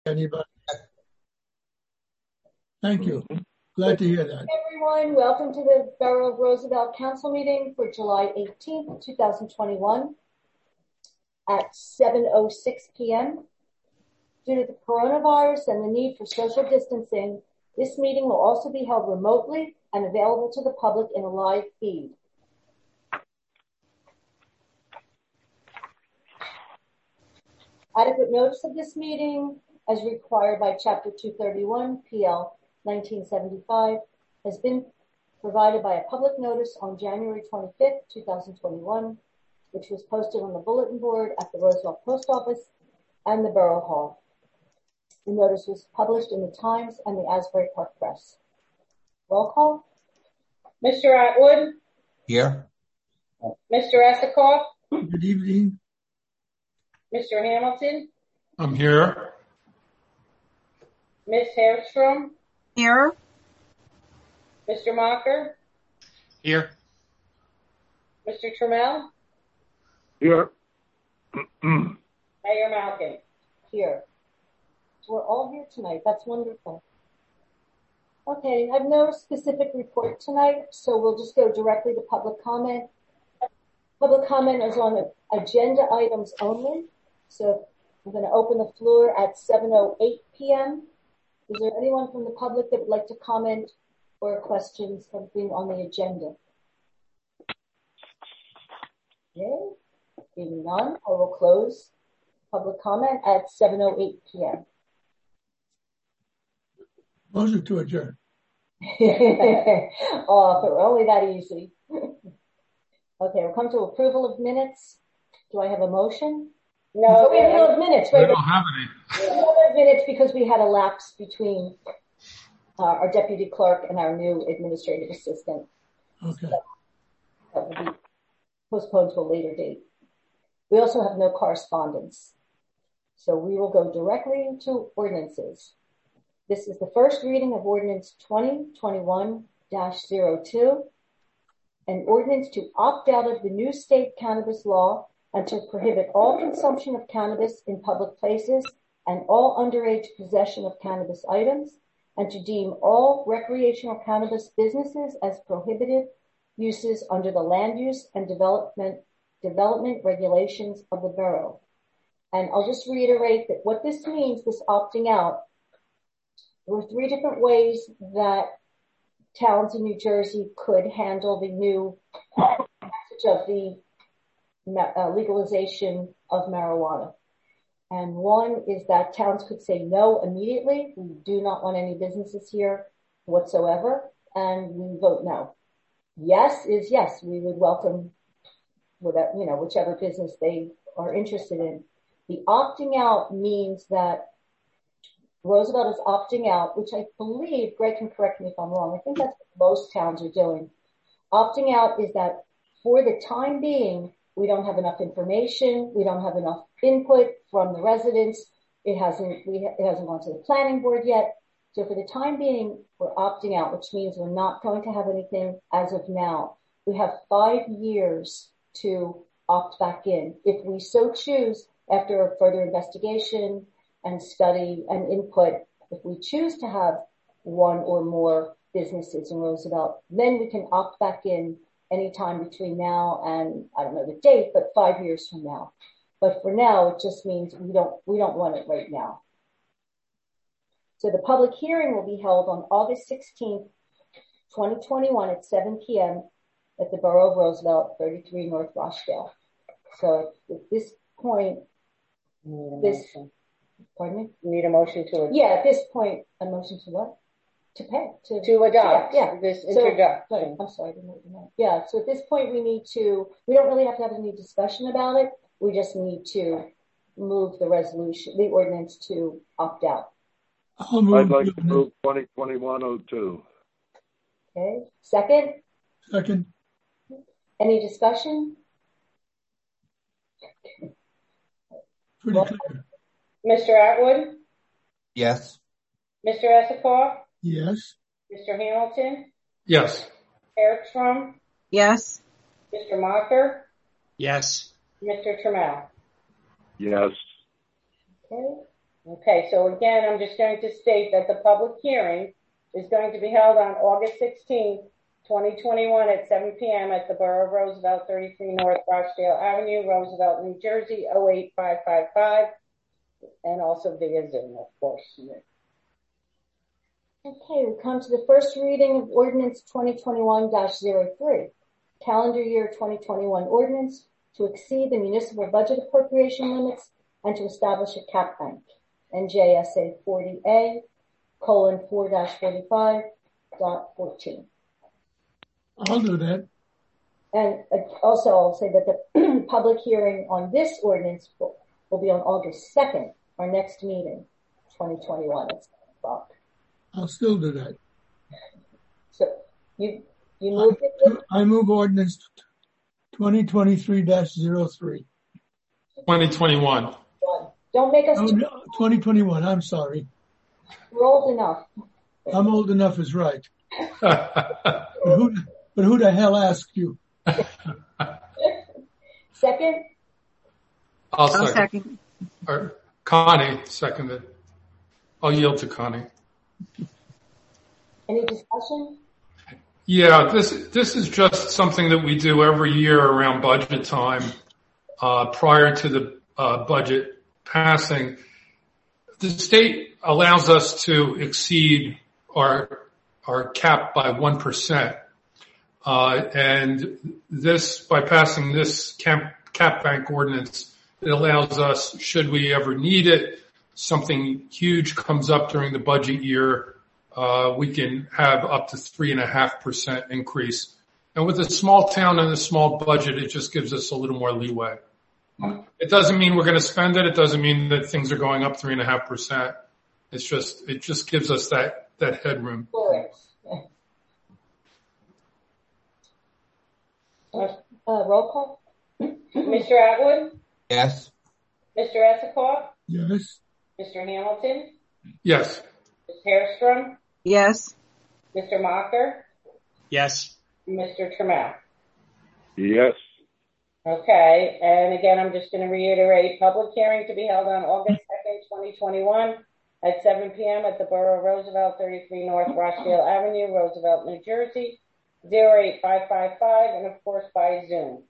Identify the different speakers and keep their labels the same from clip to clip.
Speaker 1: Anybody? Thank you. Glad to hear that.
Speaker 2: Everyone, welcome to the Borough of Roosevelt Council meeting for July 18th, 2021 at 7:06 p.m. Due to the coronavirus and the need for social distancing, this meeting will also be held remotely and available to the public in a live feed. Adequate notice of this meeting, as required by Chapter 231 PL 1975, has been provided by a public notice on January 25th, 2021, which was posted on the bulletin board at the Roosevelt Post Office and the Borough Hall. The notice was published in the Times and the Asbury Park Press. Roll call.
Speaker 3: Mr. Atwood?
Speaker 4: Here.
Speaker 3: Mr. Esikoff?
Speaker 1: Good evening.
Speaker 3: Mr. Hamilton?
Speaker 5: I'm here.
Speaker 3: Ms. Hairstroom?
Speaker 6: Here.
Speaker 3: Mr. Mocker?
Speaker 5: Here.
Speaker 3: Mr. Trammell?
Speaker 7: Here.
Speaker 3: Mayor Malkin?
Speaker 2: Here. So we're all here tonight. That's wonderful. Okay, I have no specific report tonight, so we'll just go directly to public comment. Public comment is on agenda items only. So I'm going to open the floor at 7:08 p.m. Is there anyone from the public that would like to comment or questions something on the agenda? Okay, being none, I will close public comment at 7:08 p.m.
Speaker 1: Motion to adjourn.
Speaker 2: Oh, if it were only that easy. Okay, we'll come to approval of minutes. Do I have a motion?
Speaker 3: No,
Speaker 2: we have no minutes.
Speaker 5: We don't have any.
Speaker 2: We have no minutes because we had a lapse between our deputy clerk and our new administrative assistant.
Speaker 1: Okay.
Speaker 2: So that will be postponed to a later date. We also have no correspondence. So we will go directly to ordinances. This is the first reading of ordinance 2021-02, an ordinance to opt out of the new state cannabis law and to prohibit all consumption of cannabis in public places and all underage possession of cannabis items, and to deem all recreational cannabis businesses as prohibited uses under the land use and development regulations of the borough. And I'll just reiterate that what this means, this opting out, there were three different ways that towns in New Jersey could handle the new passage of the legalization of marijuana. And one is that towns could say no immediately. We do not want any businesses here whatsoever. And we vote no. Yes is yes. We would welcome whichever business they are interested in. The opting out means that Roosevelt is opting out, which I believe, Greg can correct me if I'm wrong, I think that's what most towns are doing. Opting out is that for the time being, we don't have enough information, we don't have enough input from the residents, it hasn't gone to the planning board yet. So for the time being, we're opting out, which means we're not going to have anything as of now. We have 5 years to opt back in. If we so choose, after further investigation and study and input, if we choose to have one or more businesses in Roosevelt, then we can opt back in anytime between now and, I don't know the date, but 5 years from now. But for now, it just means we don't want it right now. So the public hearing will be held on August 16th, 2021 at 7 p.m. at the Borough of Roosevelt, 33 North Rochdale. So at this point, pardon me?
Speaker 3: You need a motion to adopt.
Speaker 2: Yeah, at this point, a motion to what? To pay.
Speaker 3: To adopt.
Speaker 2: Yeah.
Speaker 3: This
Speaker 2: So,
Speaker 3: introduction.
Speaker 2: right, I'm sorry, I didn't know that. Yeah, so at this point we don't really have to have any discussion about it. We just need to move the ordinance to opt out.
Speaker 1: I'll move.
Speaker 7: I'd like to move 2021-02.
Speaker 2: Okay. Second?
Speaker 1: Second.
Speaker 2: Any discussion?
Speaker 1: Pretty clear.
Speaker 3: Mr. Atwood?
Speaker 4: Yes.
Speaker 3: Mr. Esikoff?
Speaker 1: Yes.
Speaker 3: Mr. Hamilton?
Speaker 5: Yes.
Speaker 3: Hairstroom?
Speaker 6: Yes.
Speaker 3: Mr. Mocker?
Speaker 5: Yes.
Speaker 3: Mr. Trammell?
Speaker 7: Yes.
Speaker 2: Okay.
Speaker 3: Okay, so again, I'm just going to state that the public hearing is going to be held on August 16th, 2021 at 7 p.m. at the Borough of Roosevelt, 33 North Rochdale Avenue, Roosevelt, New Jersey, 08555, and also via Zoom, of course.
Speaker 2: Okay, we come to the first reading of ordinance 2021-03, calendar year 2021 ordinance to exceed the municipal budget appropriation limits and to establish a cap bank, NJSA 40A:4-45.14.
Speaker 1: I'll do that.
Speaker 2: And also I'll say that the public hearing on this ordinance will be on August 2nd, our next meeting, 2021 at 7 o'clock.
Speaker 1: I'll still do that.
Speaker 2: So you moved it?
Speaker 1: I move ordinance 2023-03.
Speaker 5: 2021.
Speaker 2: Don't make us
Speaker 1: Oh, no, 2021, I'm sorry.
Speaker 2: We're old enough.
Speaker 1: I'm old enough is right. But who the hell asked you?
Speaker 2: Second?
Speaker 5: I'll second. Or Connie seconded. I'll yield to Connie.
Speaker 2: Any discussion?
Speaker 5: Yeah, this is just something that we do every year around budget time, prior to the budget passing. The state allows us to exceed our cap by 1%. And this, by passing this cap bank ordinance, it allows us, should we ever need it, something huge comes up during the budget year, we can have up to 3.5% increase. And with a small town and a small budget, it just gives us a little more leeway. It doesn't mean we're going to spend it. It doesn't mean that things are going up 3.5%. It just gives us that headroom.
Speaker 2: Roll call?
Speaker 3: Mr. Atwood,
Speaker 4: Yes.
Speaker 3: Mr. Esikoff,
Speaker 1: Yes.
Speaker 3: Mr. Hamilton,
Speaker 5: Yes.
Speaker 3: Ms. Hairstrom,
Speaker 6: Yes.
Speaker 3: Mr. Mocker,
Speaker 8: Yes.
Speaker 3: and Mr. Trammell.
Speaker 7: Yes.
Speaker 3: Okay, and again, I'm just going to reiterate, public hearing to be held on August 2nd, 2021 at 7 p.m. at the Borough of Roosevelt, 33 North Rochdale Avenue, Roosevelt, New Jersey, 08555, and of course by Zoom.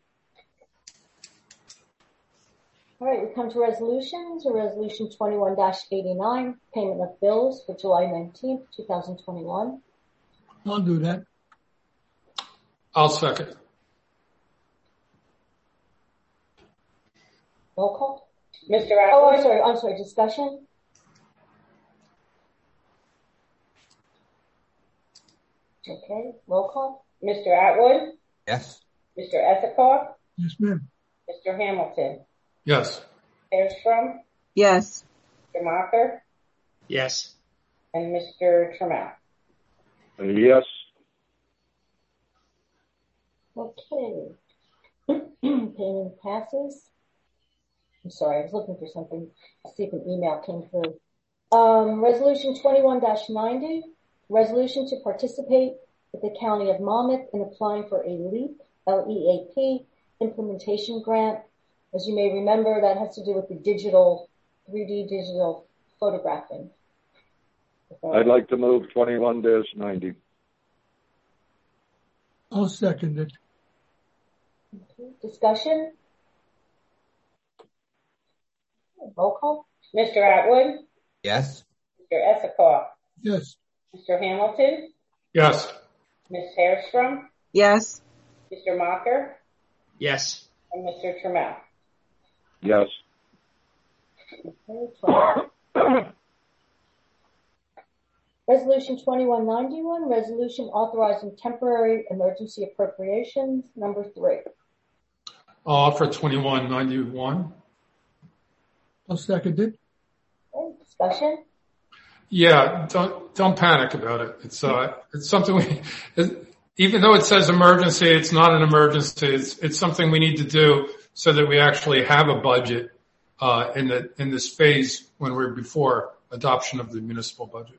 Speaker 2: All right, we come to resolutions. Resolution 21-89, payment of bills for July 19th, 2021.
Speaker 1: I'll do that.
Speaker 5: I'll second.
Speaker 2: Roll call?
Speaker 3: Mr.
Speaker 2: Oh,
Speaker 3: Atwood,
Speaker 2: I'm sorry, discussion? Okay, roll call?
Speaker 3: Mr. Atwood,
Speaker 4: Yes.
Speaker 3: Mr. Esikoff,
Speaker 1: Yes, ma'am.
Speaker 3: Mr. Hamilton,
Speaker 5: Yes.
Speaker 3: Hairstrom,
Speaker 6: Yes.
Speaker 3: Mr. Mocker,
Speaker 8: Yes.
Speaker 3: and Mr. Trammell.
Speaker 7: Yes.
Speaker 2: Okay. Payment passes. I'm sorry, I was looking for something to see if an email came through. Resolution 21-90, resolution to participate with the County of Monmouth in applying for a LEAP, L-E-A-P, implementation grant. As you may remember, that has to do with the 3D digital photographing.
Speaker 7: I'd like to move 21-90.
Speaker 1: I'll second it.
Speaker 2: Okay. Discussion? Roll call?
Speaker 3: Mr. Atwood,
Speaker 4: Yes.
Speaker 3: Mr. Esikoff,
Speaker 1: Yes.
Speaker 3: Mr. Hamilton,
Speaker 5: Yes.
Speaker 3: Ms. Hairstrom,
Speaker 6: Yes.
Speaker 3: Mr. Mocker,
Speaker 8: Yes.
Speaker 3: and Mr. Trammell.
Speaker 7: Yes.
Speaker 2: Okay, 12. Resolution 2191, resolution authorizing temporary emergency appropriations, number 3.
Speaker 5: I'll offer 2191.
Speaker 1: I'll second it.
Speaker 2: Okay, discussion?
Speaker 5: Yeah, don't panic about it. It's something even though it says emergency, it's not an emergency. It's something we need to do so that we actually have a budget, in this phase when we're before adoption of the municipal budget.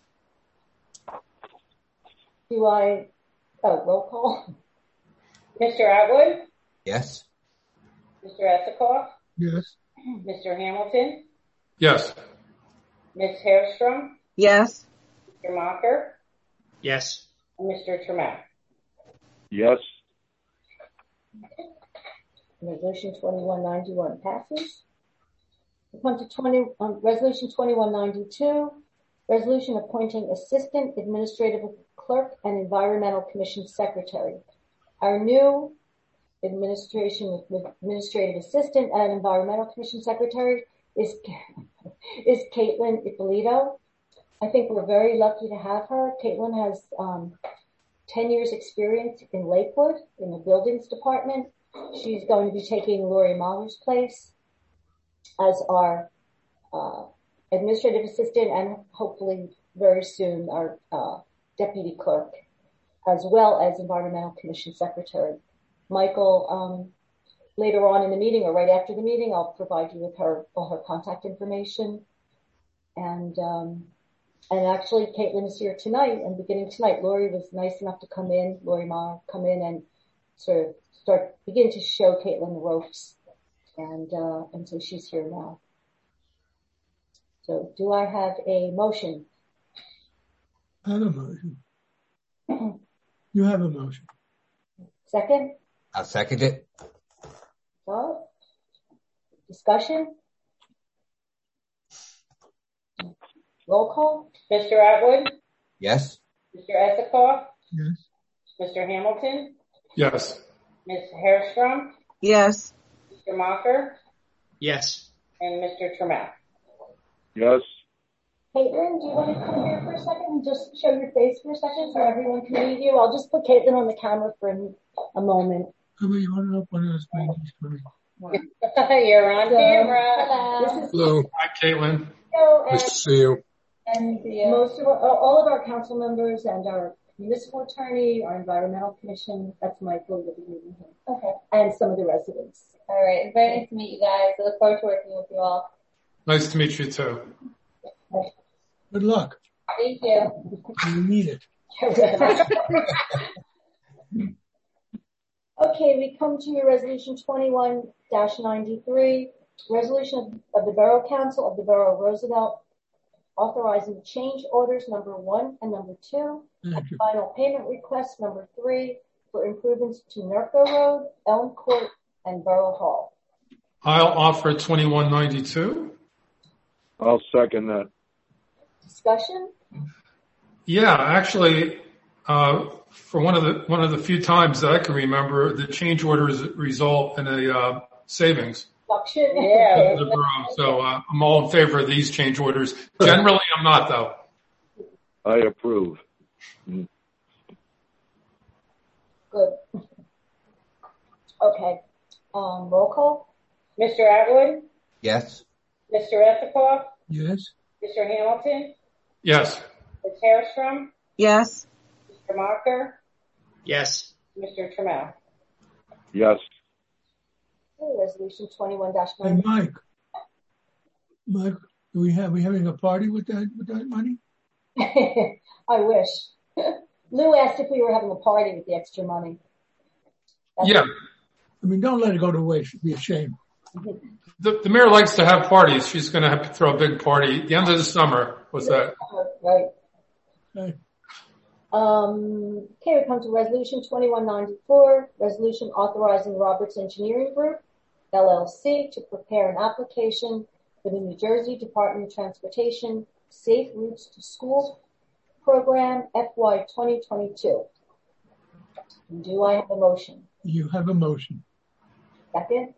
Speaker 2: Roll call?
Speaker 3: Mr. Atwood,
Speaker 4: Yes.
Speaker 3: Mr. Esikoff,
Speaker 1: Yes.
Speaker 3: Mr. Hamilton,
Speaker 5: Yes.
Speaker 3: Ms. Hairstrom,
Speaker 6: yes,
Speaker 3: Mr. Mocker,
Speaker 8: Yes.
Speaker 3: and Mr. Trammell.
Speaker 7: Yes.
Speaker 2: Resolution 2191 passes. We come to Resolution 2192, resolution appointing Assistant Administrative Clerk and Environmental Commission Secretary. Our new Administrative Assistant and Environmental Commission Secretary is Caitlin Ippolito. I think we're very lucky to have her. Caitlin has 10 years experience in Lakewood in the buildings department. She's going to be taking Lori Mahler's place as our administrative assistant and hopefully very soon our deputy clerk, as well as environmental commission secretary. Michael, later on in the meeting or right after the meeting, I'll provide you with all her contact information. And actually Caitlin is here tonight, and beginning tonight, Lori was nice enough to Lori Mahler come in and sort of begin to show Caitlin the ropes. And so she's here now. So do I have a motion?
Speaker 1: I have a motion. You have a motion.
Speaker 2: Second?
Speaker 4: I'll second it.
Speaker 2: Well, discussion? Roll call?
Speaker 3: Mr. Atwood,
Speaker 4: Yes.
Speaker 3: Mr. Esikoff,
Speaker 1: Yes.
Speaker 3: Mr. Hamilton,
Speaker 5: Yes.
Speaker 3: Ms. Hairstrom,
Speaker 6: yes,
Speaker 3: Mr. Mocker,
Speaker 8: Yes.
Speaker 3: and Mr. Trammell.
Speaker 7: Yes.
Speaker 2: Caitlin, do you want to come here for a second and just show your face for a second so everyone can read you? I'll just put Caitlin on the camera for a moment.
Speaker 1: How about you hold up one of those pages for me?
Speaker 3: You're on camera.
Speaker 2: Hello.
Speaker 9: Hello,
Speaker 5: Hi, Caitlin.
Speaker 9: nice to see you.
Speaker 2: And all of our council members and our municipal attorney, our environmental commission, that's Michael, you'll be meeting him. Okay. And some of the residents.
Speaker 10: All right. It's very nice to meet you guys. I look forward to working with you all.
Speaker 5: Nice to meet you too.
Speaker 1: Good luck.
Speaker 10: Thank you.
Speaker 1: You need it.
Speaker 2: Okay, we come to your resolution 21-93, resolution of the Borough Council of the Borough of Roosevelt authorizing change orders number 1 and number 2, and final payment request number 3 for improvements to Nerco Road, Elm Court, and Borough Hall.
Speaker 5: I'll offer 2192.
Speaker 7: I'll second that.
Speaker 2: Discussion?
Speaker 5: Yeah, actually, for one of the few times that I can remember, the change orders result in a savings.
Speaker 3: Yeah.
Speaker 5: The borough. So I'm all in favor of these change orders. Generally, I'm not, though.
Speaker 7: I approve.
Speaker 2: Good. Okay. Roll call?
Speaker 3: Mr. Atwood,
Speaker 4: Yes.
Speaker 3: Mr. Esikoff,
Speaker 1: Yes.
Speaker 3: Mr. Hamilton,
Speaker 5: Yes.
Speaker 3: Ms. Hairstrom,
Speaker 6: yes,
Speaker 3: Mr. Mocker,
Speaker 8: Yes.
Speaker 3: Mr. Trammell.
Speaker 7: Yes.
Speaker 2: Okay, resolution 21-9.
Speaker 1: Hey, Mike, are we having a party with that money?
Speaker 2: I wish. Lou asked if we were having a party with the extra money.
Speaker 5: Yeah.
Speaker 1: I mean, don't let it go to waste. It'd be a shame.
Speaker 5: The mayor likes to have parties. She's going to have to throw a big party at the end of the summer. What's that?
Speaker 2: Right.
Speaker 1: Okay.
Speaker 2: Okay, we come to resolution 2194, resolution authorizing Roberts Engineering Group, LLC, to prepare an application for the New Jersey Department of Transportation Safe Routes to School Program FY 2022. Do I have a motion?
Speaker 1: You have a motion.
Speaker 2: Second?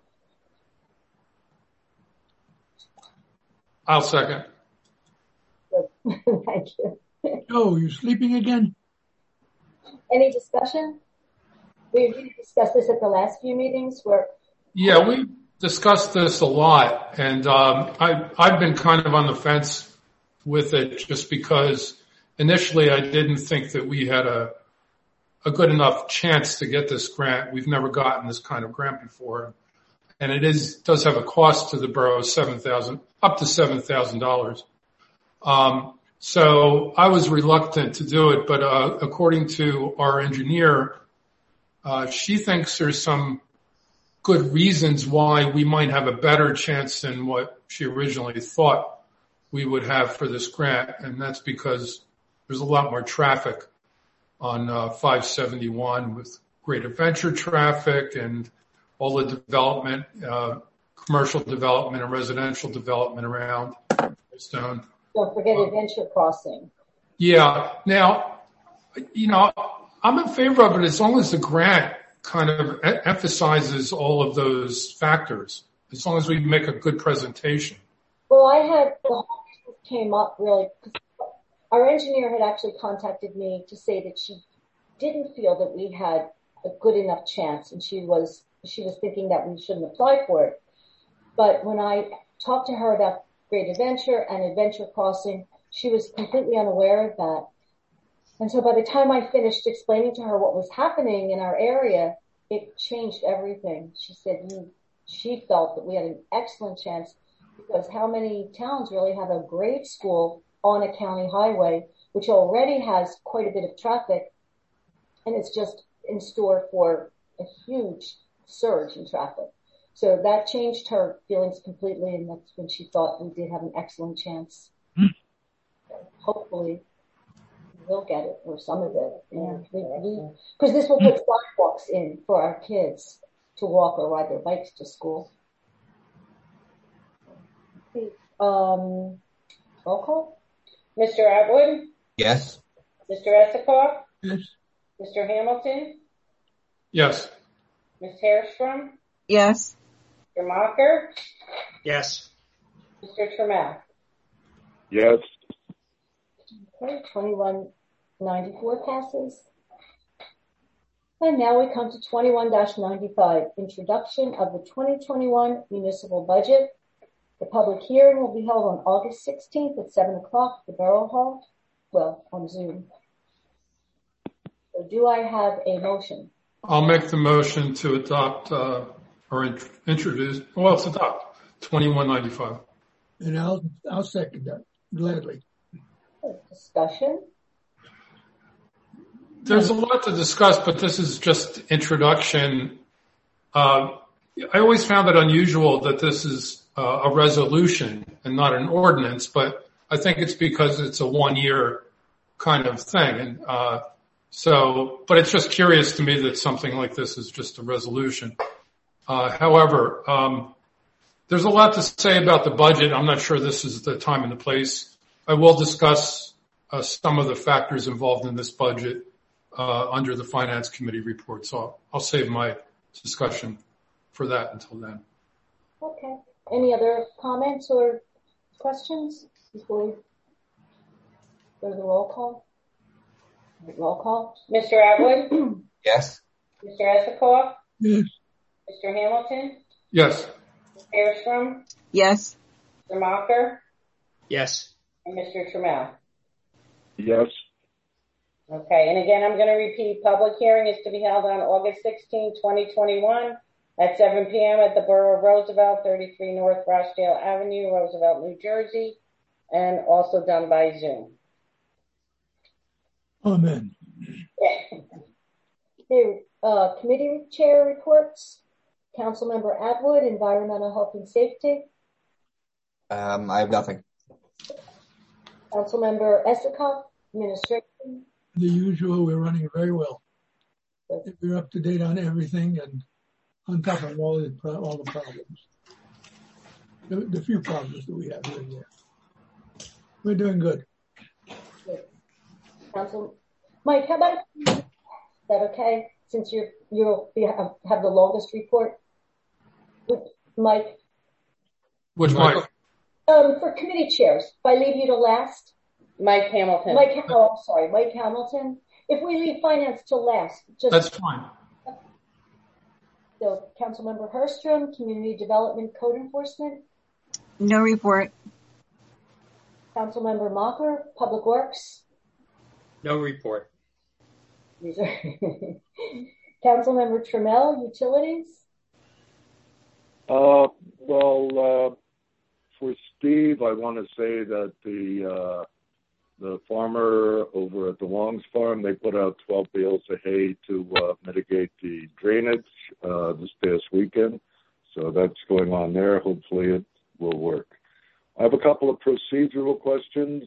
Speaker 5: I'll second.
Speaker 2: Good. Thank you.
Speaker 1: Oh, you sleeping again?
Speaker 2: Any discussion? We discussed this at the last few meetings where.
Speaker 5: Yeah, we discussed this a lot, and I've been kind of on the fence with it just because initially I didn't think that we had a good enough chance to get this grant. We've never gotten this kind of grant before, and it does have a cost to the borough of up to $7,000. So I was reluctant to do it, but according to our engineer, she thinks there's some good reasons why we might have a better chance than what she originally thought we would have for this grant, and that's because there's a lot more traffic on 571 with great adventure traffic and all the development, commercial development and residential development around Stone.
Speaker 2: Don't forget Adventure Crossing.
Speaker 5: Yeah. Now, I'm in favor of it as long as the grant kind of emphasizes all of those factors, as long as we make a good presentation.
Speaker 2: Well, the whole thing came up really because our engineer had actually contacted me to say that she didn't feel that we had a good enough chance, and she was thinking that we shouldn't apply for it. But when I talked to her about Great Adventure and Adventure Crossing, she was completely unaware of that. And so by the time I finished explaining to her what was happening in our area, it changed everything. She said she felt that we had an excellent chance because how many towns really have a grade school on a county highway, which already has quite a bit of traffic, and it's just in store for a huge surge in traffic. So that changed her feelings completely, and that's when she thought we did have an excellent chance. Hopefully we'll get it, or some of it. Because this will put sidewalks in for our kids to walk or ride their bikes to school. Roll call?
Speaker 3: Mr. Atwood?
Speaker 4: Yes.
Speaker 3: Mr. Esikoff?
Speaker 1: Yes.
Speaker 3: Mr. Hamilton?
Speaker 5: Yes.
Speaker 3: Ms. Hairstrom?
Speaker 6: yes,
Speaker 3: Mr. Mocker?
Speaker 8: Yes.
Speaker 3: Mr. Trammell?
Speaker 7: Yes.
Speaker 2: Okay, 2194 passes. And now we come to 21-95, introduction of the 2021 municipal budget. The public hearing will be held on August 16th at 7 o'clock at the Borough Hall, on Zoom. So do I have a motion?
Speaker 5: I'll make the motion to adopt or introduce. Well, it's adopt 2195.
Speaker 1: And I'll second that gladly.
Speaker 2: Discussion?
Speaker 5: There's a lot to discuss, but this is just introduction. I always found it unusual that this is a resolution and not an ordinance, but I think it's because it's a 1-year kind of thing. And but it's just curious to me that something like this is just a resolution. However, there's a lot to say about the budget. I'm not sure this is the time and the place. I will discuss some of the factors involved in this budget under the Finance Committee report. So I'll save my discussion for that until then.
Speaker 2: Okay. Any other comments or questions before we go to the roll call? Roll call.
Speaker 3: Mr. Atwood?
Speaker 4: Yes.
Speaker 3: Mr. Esikoff?
Speaker 1: Yes.
Speaker 3: Mr. Hamilton?
Speaker 5: Yes.
Speaker 3: Ms. Hairstrom?
Speaker 6: yes,
Speaker 3: Mr. Mocker?
Speaker 8: Yes.
Speaker 3: And Mr. Trammell?
Speaker 7: Yes.
Speaker 3: Okay, and again, I'm going to repeat, public hearing is to be held on August 16, 2021 at 7 p.m. at the Borough of Roosevelt, 33 North Rochdale Avenue, Roosevelt, New Jersey, and also done by Zoom.
Speaker 1: Amen.
Speaker 2: The committee chair reports. Councilmember Atwood, Environmental Health and Safety.
Speaker 4: I have nothing.
Speaker 2: Councilmember Esikoff, Administration.
Speaker 1: The usual, we're running very well. We're up to date on everything and on top of all the problems. The few problems that we have here and there. We're doing good.
Speaker 2: Council Mike, how about is that okay? Since you'll have the longest report. Mike.
Speaker 5: Which Mike?
Speaker 2: For committee chairs, if I leave you to last.
Speaker 3: Mike Hamilton.
Speaker 2: Mike Hamilton. If we leave finance till last,
Speaker 5: That's fine.
Speaker 2: So, Councilmember Hairstrom, Community Development Code Enforcement.
Speaker 6: no report,
Speaker 2: Councilmember Mocker, Public Works.
Speaker 8: No report.
Speaker 2: Councilmember Trammell, Utilities.
Speaker 7: For Steve, I want to say that the farmer over at the Longs Farm, they put out 12 bales of hay to mitigate the drainage this past weekend. So that's going on there. Hopefully it will work. I have a couple of procedural questions.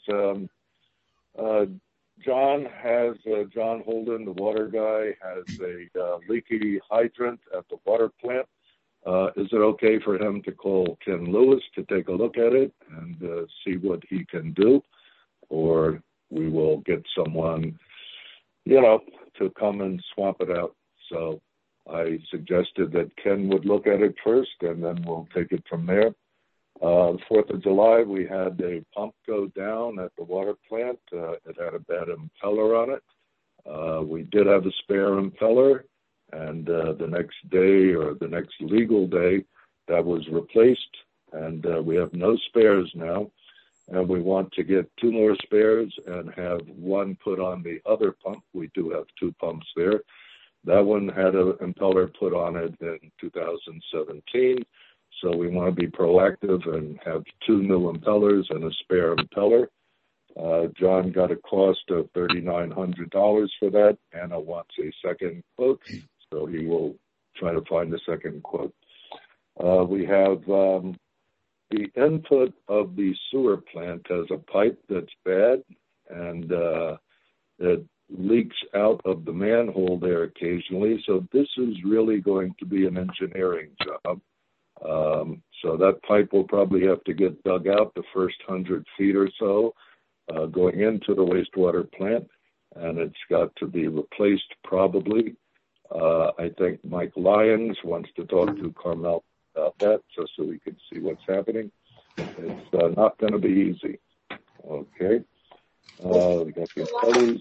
Speaker 7: John Holden, the water guy, has a leaky hydrant at the water plant. Is it okay for him to call Ken Lewis to take a look at it and see what he can do? Or we will get someone, to come and swamp it out. So I suggested that Ken would look at it first, and then we'll take it from there. The 4th of July, we had a pump go down at the water plant. It had a bad impeller on it. We did have a spare impeller, and the next day, or the next legal day, that was replaced, and we have no spares now. And we want to get 2 more spares and have one put on the other pump. We do have 2 pumps there. That one had an impeller put on it in 2017. So we want to be proactive and have 2 new impellers and a spare impeller. John got a cost of $3,900 for that. Anna wants a second quote, so he will try to find a second quote. We have the input of the sewer plant has a pipe that's bad, and it leaks out of the manhole there occasionally. So this is really going to be an engineering job. So that pipe will probably have to get dug out the first 100 feet or so going into the wastewater plant, and it's got to be replaced probably. I think Mike Lyons wants to talk to Carmel about that just so we can see what's happening. It's not going to be easy. Okay. We got the utilities.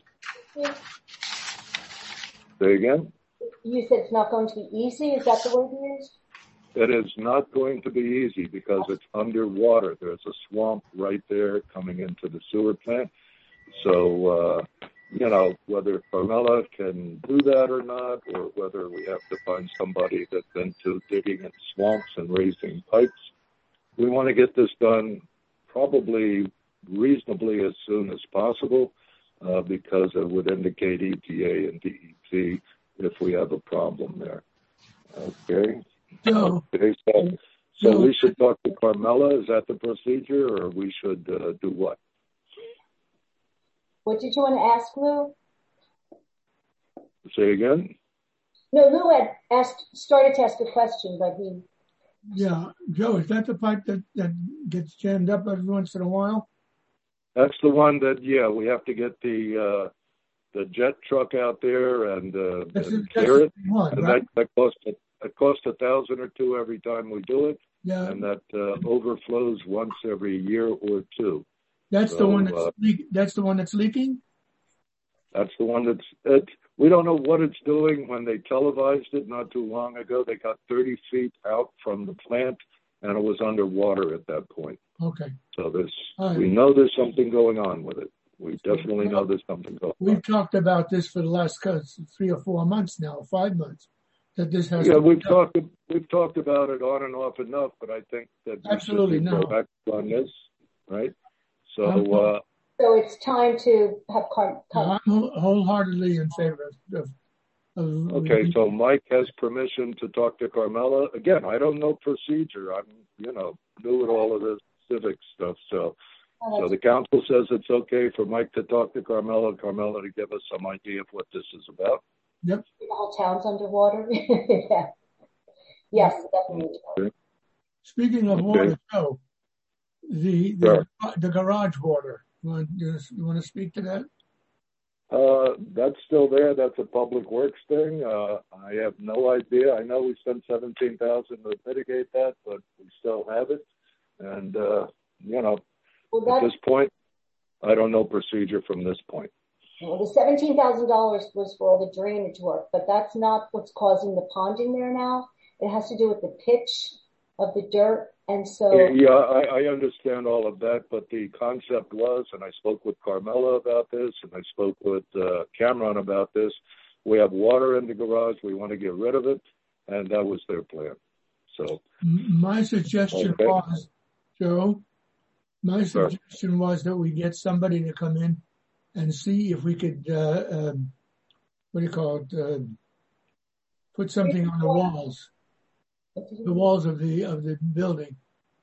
Speaker 7: Say again?
Speaker 2: You said it's not going to be easy? Is that the word you used?
Speaker 7: It is not going to be easy because it's underwater. There's a swamp right there coming into the sewer plant. So, whether Carmela can do that or not, or whether we have to find somebody that's into digging in swamps and raising pipes, we want to get this done probably reasonably as soon as possible because it would indicate EPA and DEP if we have a problem there. Okay. Okay, so we should talk to Carmela. Is that the procedure, or we should do what?
Speaker 2: What did you want to ask, Lou?
Speaker 7: Say again?
Speaker 2: No, Lou had started to ask a question, but he...
Speaker 1: Yeah, Joe, is that the pipe that gets jammed up every once in a while?
Speaker 7: That's the one that, we have to get the jet truck out there and clear it.
Speaker 1: One,
Speaker 7: and
Speaker 1: right?
Speaker 7: that costs $1,000 or $2,000 every time we do it.
Speaker 1: Yeah.
Speaker 7: And that overflows once every year or 2.
Speaker 1: That's the one that's the one that's leaking?
Speaker 7: That's the one we don't know what it's doing. When they televised it not too long ago, they got 30 feet out from the plant and it was underwater at that point.
Speaker 1: Okay.
Speaker 7: So
Speaker 1: right.
Speaker 7: We know there's something going on with it. We definitely know there's something going on.
Speaker 1: We've talked about this for the last 3 or 4 months now, 5 months. That this has
Speaker 7: we've talked about it on and off enough, but I think that we
Speaker 1: absolutely
Speaker 7: should be proactive on this, right? So
Speaker 2: it's time to have
Speaker 1: I'm wholeheartedly in favor of
Speaker 7: okay, so Mike has permission to talk to Carmela. Again, I don't know procedure. I'm, new at all of this civic stuff. So the council says it's okay for Mike to talk to Carmela to give us some idea of what this is about.
Speaker 1: Yep.
Speaker 2: The whole town's underwater. Yeah. Yes, definitely.
Speaker 7: Okay.
Speaker 1: Speaking of water, Joe, the garage water. You want to speak to that?
Speaker 7: That's still there. That's a public works thing. I have no idea. I know we spent $17,000 to mitigate that, but we still have it. And at this point, I don't know procedure from this point.
Speaker 2: Well, the $17,000 was for all the drainage work, but that's not what's causing the ponding there now. It has to do with the pitch of the dirt. And so,
Speaker 7: I understand all of that, but the concept was, and I spoke with Carmela about this, and I spoke with Cameron about this. We have water in the garage. We want to get rid of it, and that was their plan. So,
Speaker 1: my suggestion was, Joe, was that we get somebody to come in and see if we could, put something on the walls of the building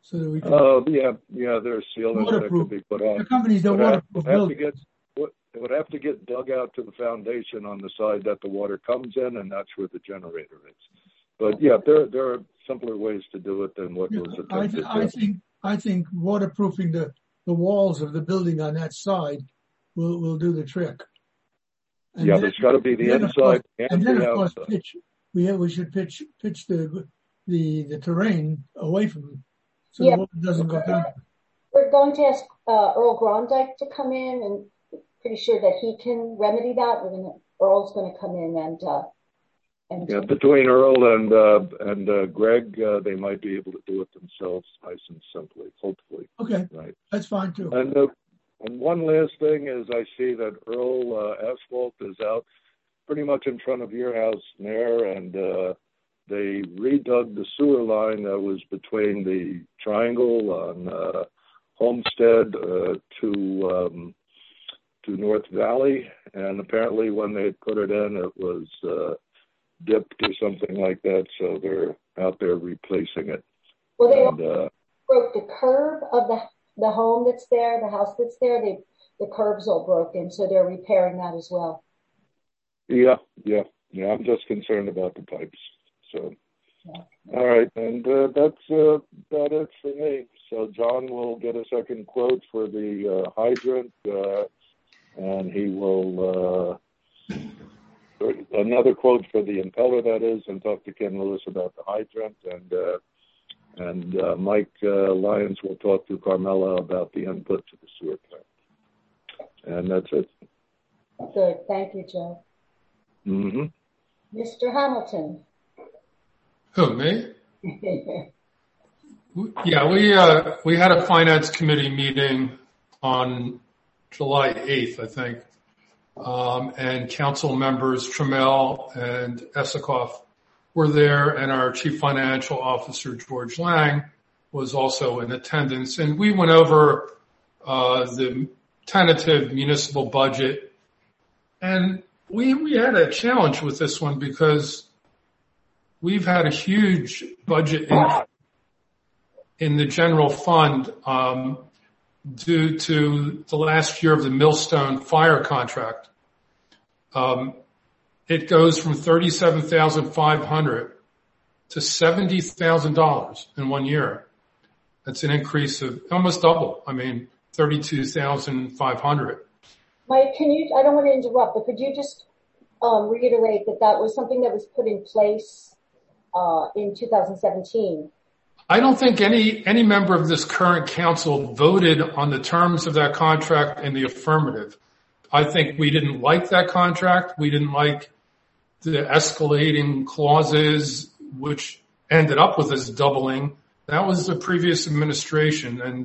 Speaker 1: so that we can.
Speaker 7: There's sealant that could be put on.
Speaker 1: The companies that waterproof buildings.
Speaker 7: It would have to get dug out to the foundation on the side that the water comes in, and that's where the generator is. But yeah, there are simpler ways to do it than what was attempted.
Speaker 1: I think waterproofing the walls of the building on that side will do the trick. And
Speaker 7: there's got to be the inside and the outside.
Speaker 1: We should pitch the terrain away from so the water doesn't go down.
Speaker 2: We're going to ask Earl Grondike to come in, and pretty sure that he can remedy that. Earl's going to come in and
Speaker 7: between Earl and Greg, they might be able to do it themselves, nice and simply, hopefully.
Speaker 1: Okay,
Speaker 7: right.
Speaker 1: That's fine too.
Speaker 7: And one last thing is, I see that Earl Asphalt is out pretty much in front of your house there, and they redug the sewer line that was between the triangle on Homestead to North Valley, and apparently when they put it in, it was dipped or something like that, so they're out there replacing it.
Speaker 2: Well, they broke the curb of the home that's there, the house that's there. The curb's all broken, so they're repairing that as well. Yeah.
Speaker 7: I'm just concerned about the pipes. So, all right, and that's about it for me. So John will get a second quote for the hydrant, and he will another quote for the impeller, that is, and talk to Ken Lewis about the hydrant, and Mike Lyons will talk to Carmela about the input to the sewer plant. And that's it.
Speaker 2: Good. Thank you, Joe.
Speaker 7: Mm-hmm.
Speaker 2: Mr. Hamilton.
Speaker 5: Who, me? Yeah, we had a finance committee meeting on July 8th, I think. And council members Trammell and Esikoff were there, and our chief financial officer, George Lang, was also in attendance. And we went over the tentative municipal budget. And we had a challenge with this one because we've had a huge budget in the general fund due to the last year of the Millstone fire contract. It goes from $37,500 to $70,000 in 1 year. That's an increase of almost double. I mean, $32,500.
Speaker 2: Mike, I don't want to interrupt, but could you just reiterate that was something that was put in place in 2017?
Speaker 5: I don't think any member of this current council voted on the terms of that contract in the affirmative. I think we didn't like that contract. We didn't like the escalating clauses, which ended up with this doubling. That was the previous administration, and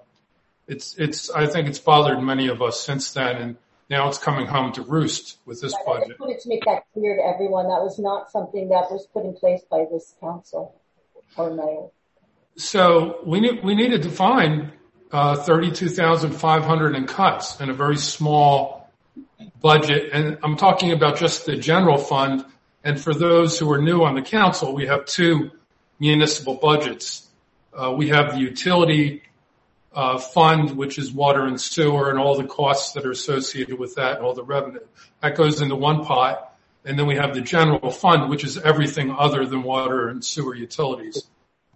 Speaker 5: I think it's bothered many of us since then, and now it's coming home to roost with this budget.
Speaker 2: I just wanted to make that clear to everyone. That was not something that was put in place by this council or mayor.
Speaker 5: So we needed to find $32,500 in cuts in a very small budget, and I'm talking about just the general fund. And for those who are new on the council, we have two municipal budgets. We have the utility fund, which is water and sewer and all the costs that are associated with that and all the revenue. That goes into one pot. And then we have the general fund, which is everything other than water and sewer utilities.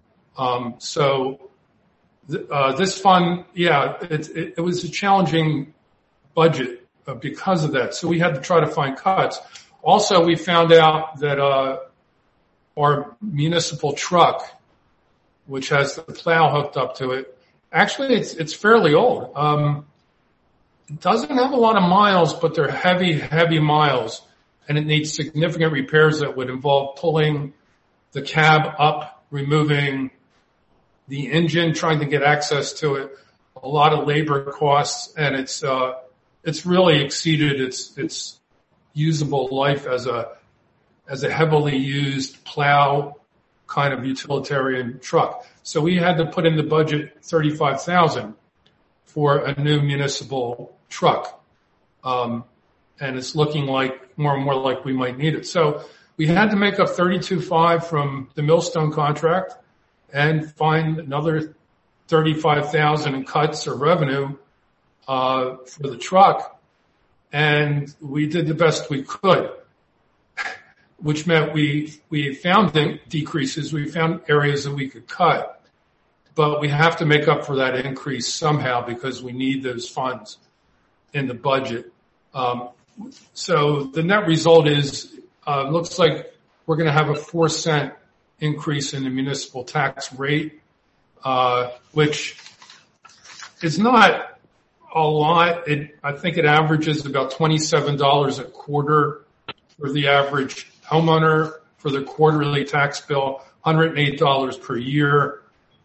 Speaker 5: This fund, it was a challenging budget because of that. So we had to try to find cuts. Also, we found out that our municipal truck, which has the plow hooked up to it, actually it's fairly old. It doesn't have a lot of miles, but they're heavy miles, and it needs significant repairs that would involve pulling the cab up, removing the engine, trying to get access to it, a lot of labor costs, and it's really exceeded its usable life as a heavily used plow kind of utilitarian truck. So we had to put in the budget $35,000 for a new municipal truck. And it's looking like more and more like we might need it. So we had to make up $32,500 from the Millstone contract and find another $35,000 in cuts or revenue, for the truck. And we did the best we could, which meant we found decreases. We found areas that we could cut, but we have to make up for that increase somehow because we need those funds in the budget. So the net result is, looks like we're going to have a 4-cent increase in the municipal tax rate, which is not a lot. I think it averages about $27 a quarter for the average homeowner for their quarterly tax bill, $108 per year.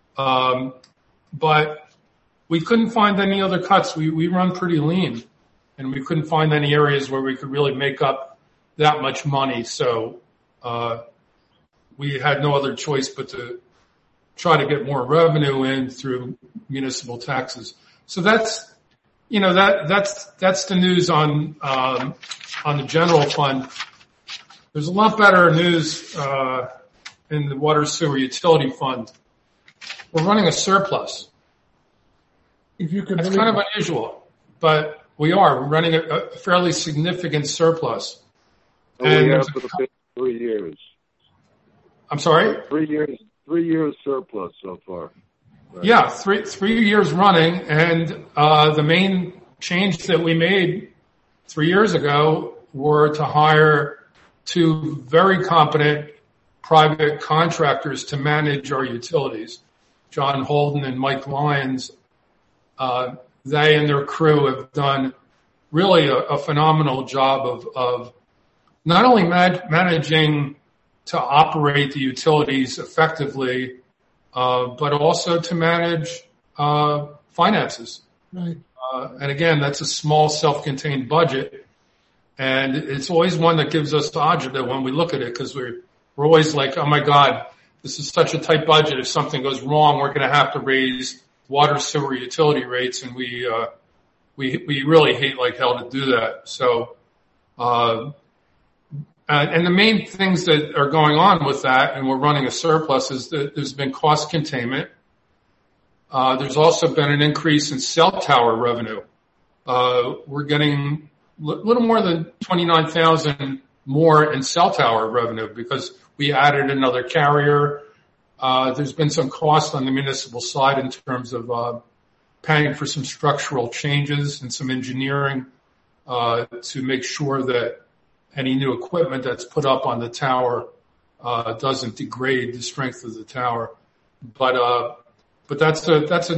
Speaker 5: But we couldn't find any other cuts. We run pretty lean, and we couldn't find any areas where we could really make up that much money. So we had no other choice but to try to get more revenue in through municipal taxes. So that's the news on the general fund. There's a lot better news in the water sewer utility fund. We're running a surplus.
Speaker 1: If you could,
Speaker 5: that's kind of unusual, but we're running a fairly significant surplus.
Speaker 7: And we have for the 3 years.
Speaker 5: I'm sorry?
Speaker 7: 3 years surplus so far. Right.
Speaker 5: Yeah, three years running, and the main change that we made 3 years ago were to hire 2 very competent private contractors to manage our utilities, John Holden and Mike Lyons. They and their crew have done really a phenomenal job of not only managing to operate the utilities effectively, but also to manage finances.
Speaker 1: Right.
Speaker 5: And again, that's a small self-contained budget. And it's always one that gives us agita when we look at it, because we're always like, oh my God, this is such a tight budget. If something goes wrong, we're going to have to raise water sewer utility rates. And we really hate like hell to do that. So, and the main things that are going on with that, and we're running a surplus, is that there's been cost containment. There's also been an increase in cell tower revenue. We're getting a little more than $29,000 more in cell tower revenue because we added another carrier. There's been some cost on the municipal side in terms of paying for some structural changes and some engineering to make sure that any new equipment that's put up on the tower doesn't degrade the strength of the tower. But that's the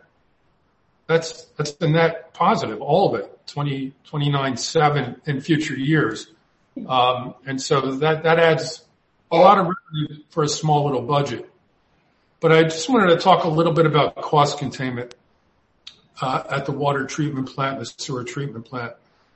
Speaker 5: net positive, all of it, 29.7 in future years. And so that adds a lot of revenue for a small little budget. But I just wanted to talk a little bit about cost containment at the water treatment plant, the sewer treatment plant.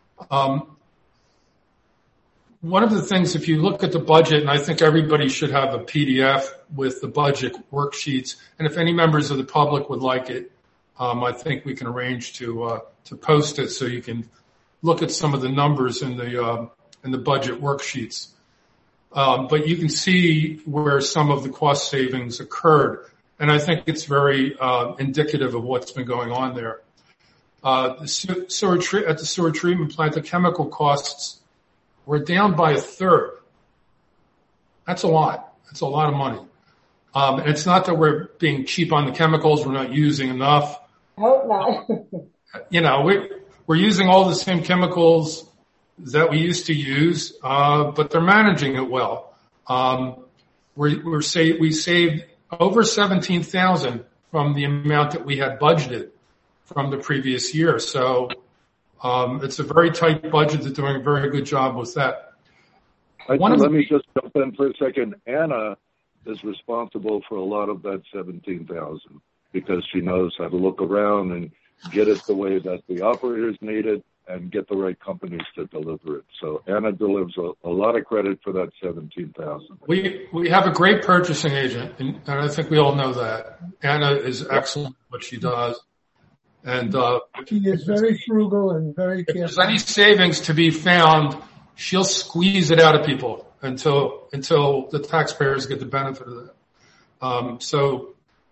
Speaker 5: One of the things, if you look at the budget, and I think everybody should have a PDF with the budget worksheets, and if any members of the public would like it, I think we can arrange to post it so you can look at some of the numbers in the budget worksheets. But you can see where some of the cost savings occurred, and I think it's very indicative of what's been going on there. At the sewer treatment plant, the chemical costs were down by 1/3. That's a lot. That's a lot of money. And it's not that we're being cheap on the chemicals. We're not using enough.
Speaker 2: Hope not.
Speaker 5: We're using all the same chemicals that we used to use, but they're managing it well. We saved over $17,000 from the amount that we had budgeted from the previous year. So it's a very tight budget. They're doing a very good job with that.
Speaker 7: Let me just jump in for a second. Anna is responsible for a lot of that $17,000 because she knows how to look around and get it the way that the operators need it and get the right companies to deliver it. So Anna delivers a lot of credit for that $17,000.
Speaker 5: We have a great purchasing agent, and I think we all know that. Anna is excellent at what she does. And
Speaker 1: she is very frugal and very careful.
Speaker 5: If there's any savings to be found, she'll squeeze it out of people until the taxpayers get the benefit of that. So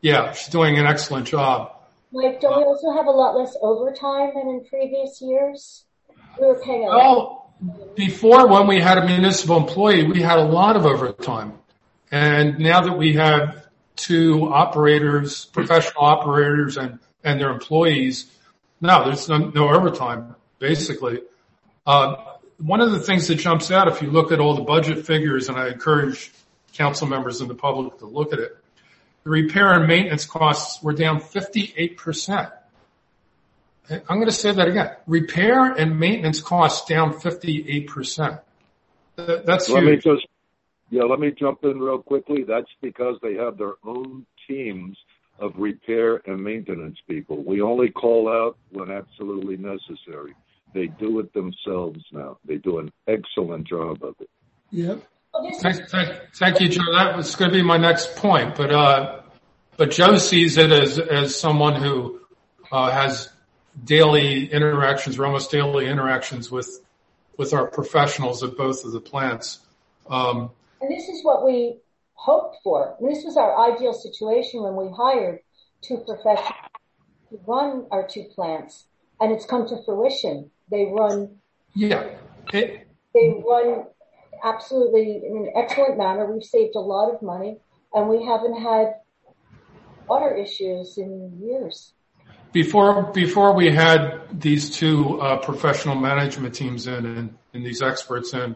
Speaker 5: Yeah, she's doing an excellent job.
Speaker 2: Mike, don't we also have a lot less overtime than in previous years? We were paying a lot.
Speaker 5: Well, before, when we had a municipal employee, we had a lot of overtime. And now that we have two operators, professional operators and their employees, no, there's no overtime, basically. One of the things that jumps out, if you look at all the budget figures, and I encourage council members and the public to look at it, the repair and maintenance costs were down 58%. I'm going to say that again. Repair and maintenance costs down 58%. That's huge.
Speaker 7: Let me jump in real quickly. That's because they have their own teams of repair and maintenance people. We only call out when absolutely necessary. They do it themselves now. They do an excellent job of it.
Speaker 1: Yep.
Speaker 5: Thank you, Joe. That was going to be my next point, but Joe sees it as someone who has daily interactions, or almost daily interactions with our professionals at both of the plants.
Speaker 2: And this is what we hoped for. This was our ideal situation when we hired two professionals to run our two plants, and it's come to fruition. They run. They run absolutely in an excellent manner. We've saved a lot of money, and we haven't had water issues in years.
Speaker 5: Before we had these two professional management teams in and these experts in,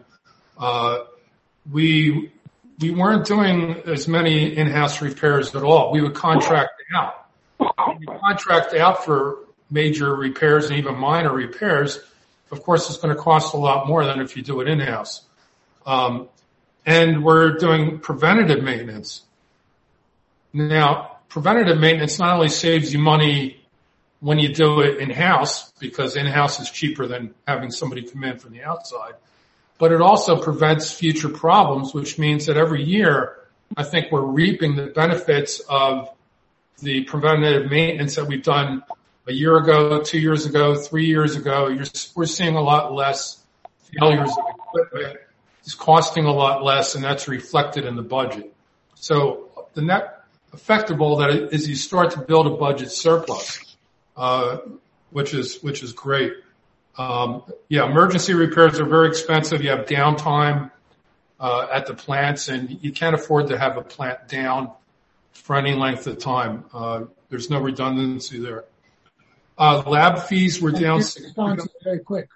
Speaker 5: we weren't doing as many in-house repairs at all. We would contract out. We contract out for major repairs and even minor repairs. Of course, it's going to cost a lot more than if you do it in-house. And we're doing preventative maintenance. Now, preventative maintenance not only saves you money when you do it in-house, because in-house is cheaper than having somebody come in from the outside, but it also prevents future problems, which means that every year, I think we're reaping the benefits of the preventative maintenance that we've done a year ago, 2 years ago, 3 years ago. We're seeing a lot less failures of equipment. It's costing a lot less, and that's reflected in the budget. So the net effect of all that is you start to build a budget surplus, which is great. Emergency repairs are very expensive. You have downtime at the plants, and you can't afford to have a plant down for any length of time. There's no redundancy there. Lab fees were down.
Speaker 1: Very quick.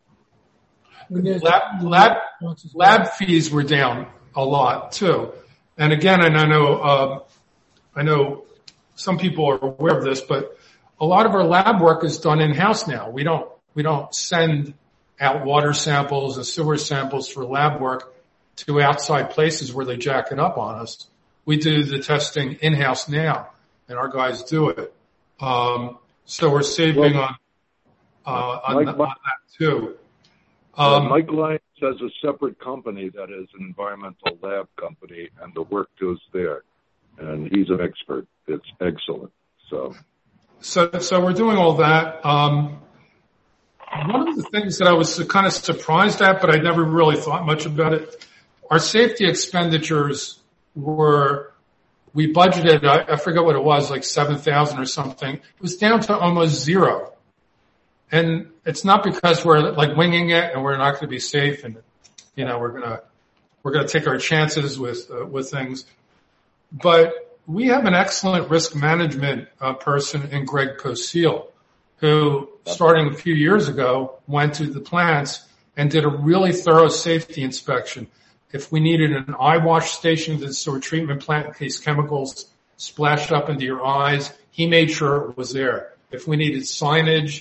Speaker 5: Lab fees were down a lot too. And again, and I know some people are aware of this, but a lot of our lab work is done in-house now. We don't send out water samples and sewer samples for lab work to outside places where they jack it up on us. We do the testing in-house now, and our guys do it. So we're saving on that too.
Speaker 7: Mike Lyons has a separate company that is an environmental lab company, and the work goes there. And he's an expert. It's excellent. So we're doing all that. One of the things that I was kind of surprised at, but I never really thought much about it, our safety expenditures we budgeted, I forget what it was, like 7,000 or something. It was down to almost zero. And it's not because we're like winging it and we're not going to be safe and, we're going to take our chances with things. But we have an excellent risk management person in Greg Cosile, who starting a few years ago went to the plants and did a really thorough safety inspection. If we needed an eye wash station at the sewer treatment plant in case chemicals splashed up into your eyes, he made sure it was there. If we needed signage,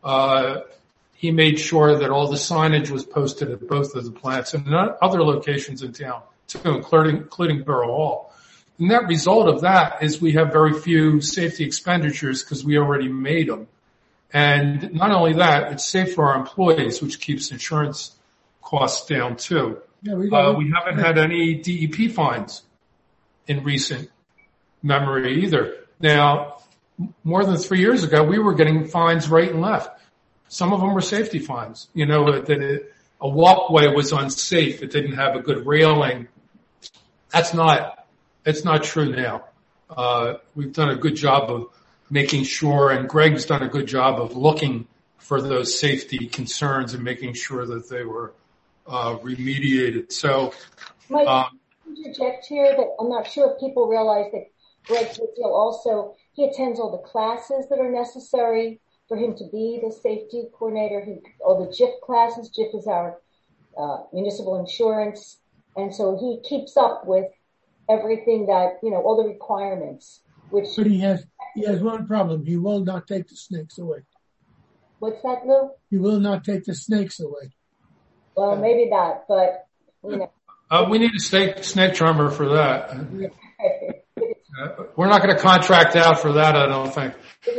Speaker 7: he made sure that all the signage was posted at both of the plants and other locations in town too, including Borough Hall. The net result of that is we have very few safety expenditures because we already made them. And not only that, it's safe for our employees, which keeps insurance costs down too.
Speaker 1: Yeah,
Speaker 5: we haven't had any DEP fines in recent memory either. Now, more than 3 years ago, we were getting fines right and left. Some of them were safety fines. That a walkway was unsafe. It didn't have a good railing. It's not true now. we've done a good job of making sure, and Greg's done a good job of looking for those safety concerns and making sure that they were remediated. So,
Speaker 2: Mike, interject here that I'm not sure if people realize that Greg Whitfield also, he attends all the classes that are necessary for him to be the safety coordinator. All the JIF classes. JIF is our municipal insurance, and so he keeps up with everything that, all the requirements. But
Speaker 1: he has one problem. He will not take the snakes away.
Speaker 2: What's that, Lou?
Speaker 1: He will not take the snakes away.
Speaker 2: Well, maybe that, but
Speaker 5: we need a snake charmer for that. We're not going to contract out for that, I don't think.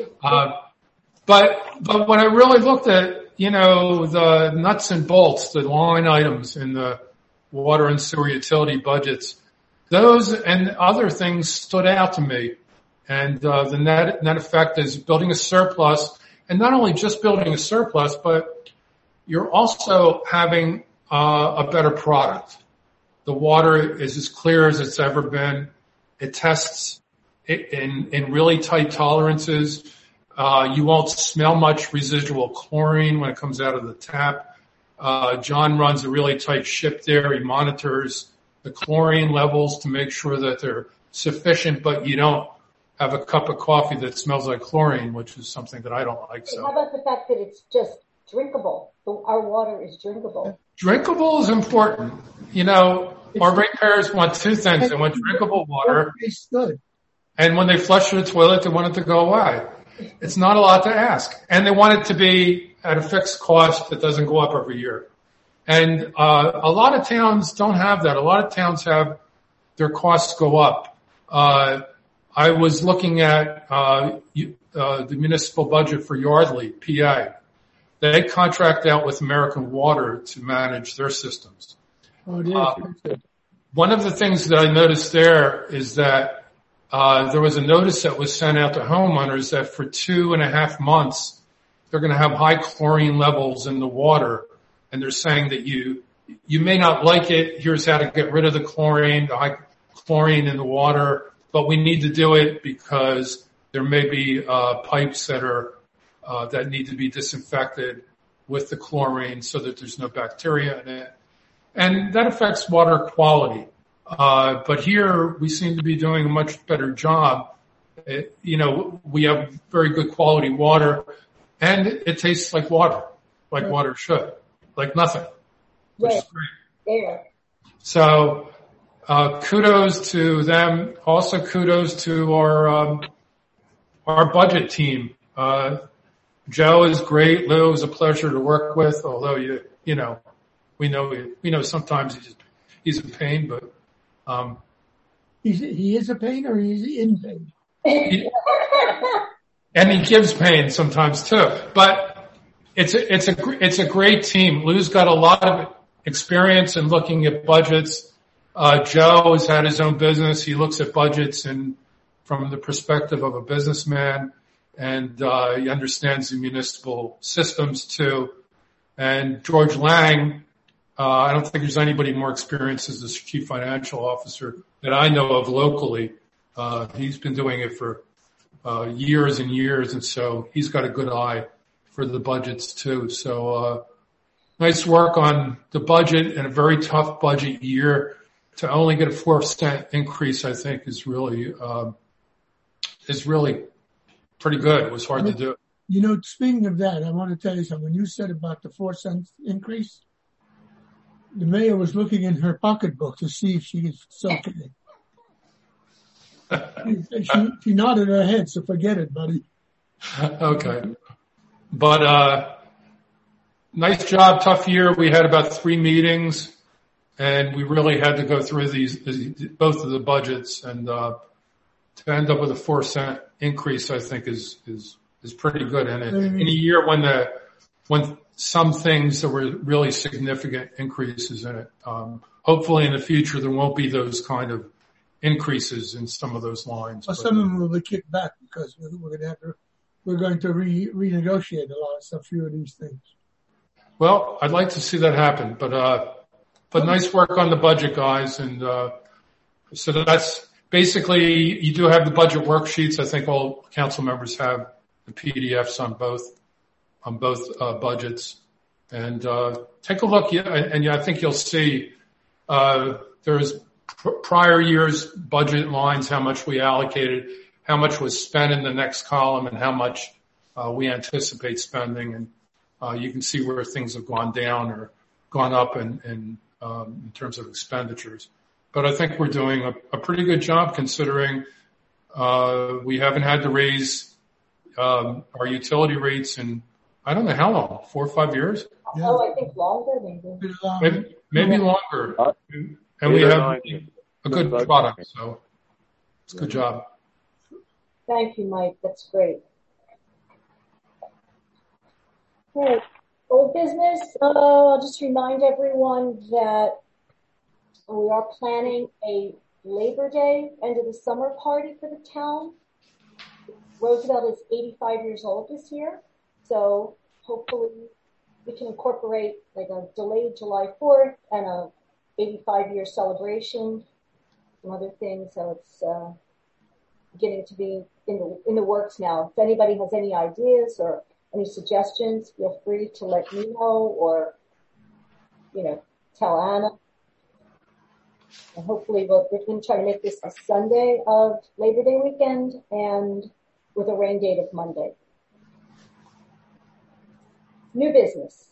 Speaker 5: But when I really looked at, the nuts and bolts, the line items in the water and sewer utility budgets, those and other things stood out to me. And the net effect is building a surplus, and not only just building a surplus, but you're also having a better product. The water is as clear as it's ever been. It tests in really tight tolerances. You won't smell much residual chlorine when it comes out of the tap. John runs a really tight ship there. He monitors the chlorine levels to make sure that they're sufficient, but you don't have a cup of coffee that smells like chlorine, which is something that I don't like. So
Speaker 2: how about the fact that it's just drinkable? Our water is drinkable.
Speaker 5: Drinkable is important. Our ratepayers want two things. They want drinkable water.
Speaker 1: Tastes good.
Speaker 5: And when they flush the toilet, they want it to go away. It's not a lot to ask. And they want it to be at a fixed cost that doesn't go up every year. And a lot of towns don't have that. A lot of towns have their costs go up. I was looking at the municipal budget for Yardley, PA. They contract out with American Water to manage their systems. One of the things that I noticed there is that there was a notice that was sent out to homeowners that for 2.5 months they're going to have high chlorine levels in the water, and they're saying that you may not like it. Here's how to get rid of the high chlorine in the water, but we need to do it because there may be pipes that need to be disinfected with the chlorine so that there's no bacteria in it. And that affects water quality. But here we seem to be doing a much better job. We have very good quality water, and it tastes like water, like water should, like nothing, which is great.
Speaker 2: Yeah.
Speaker 5: So, kudos to them. Also kudos to our budget team. Joe is great. Lou is a pleasure to work with, although we know sometimes he's a pain, but
Speaker 1: he is a pain or he's in pain.
Speaker 5: And he gives pain sometimes too. But it's a great team. Lou's got a lot of experience in looking at budgets. Joe has had his own business. He looks at budgets from the perspective of a businessman, and he understands the municipal systems too. And George Lang, I don't think there's anybody more experienced as the chief financial officer that I know of locally. He's been doing it for years and years, and so he's got a good eye for the budgets too. So nice work on the budget in a very tough budget year. To only get a 4% increase, I think, is really pretty good. It was hard to do.
Speaker 1: Speaking of that, I want to tell you something. When you said about the 4-cent increase, the mayor was looking in her pocketbook to see if she was okay. She nodded her head, so forget it, buddy.
Speaker 5: Okay. But nice job, tough year. We had about 3 meetings, and we really had to go through both of the budgets, and to end up with a 4-cent increase, I think is pretty good. And in a year when some things there were really significant increases in it. Hopefully in the future there won't be those kind of increases in some of those lines.
Speaker 1: Well, some of them will be kicked back because we're going to renegotiate a lot of few of these things.
Speaker 5: Well, I'd like to see that happen, but nice work on the budget, guys. And so that's basically, you do have the budget worksheets. I think all council members have the PDFs on both budgets. And take a look, and I think you'll see there's prior year's budget lines, how much we allocated, how much was spent in the next column, and how much we anticipate spending. And you can see where things have gone down or gone up in terms of expenditures. But I think we're doing a pretty good job considering we haven't had to raise our utility rates in, I don't know how long, 4 or 5 years?
Speaker 2: Yeah. Oh, I think longer maybe.
Speaker 5: Maybe longer. And we have a good product, so it's a good job.
Speaker 2: Thank you, Mike. That's great. Okay. Old business. I'll just remind everyone that we are planning a Labor Day end of the summer party for the town. Roosevelt is 85 years old this year, so hopefully we can incorporate like a delayed July 4th and a 85-year celebration, some other things. So it's beginning to be in the works now. If anybody has any ideas or any suggestions, feel free to let me know or, tell Anna. And hopefully we're going to try to make this a Sunday of Labor Day weekend and with a rain date of Monday. New business.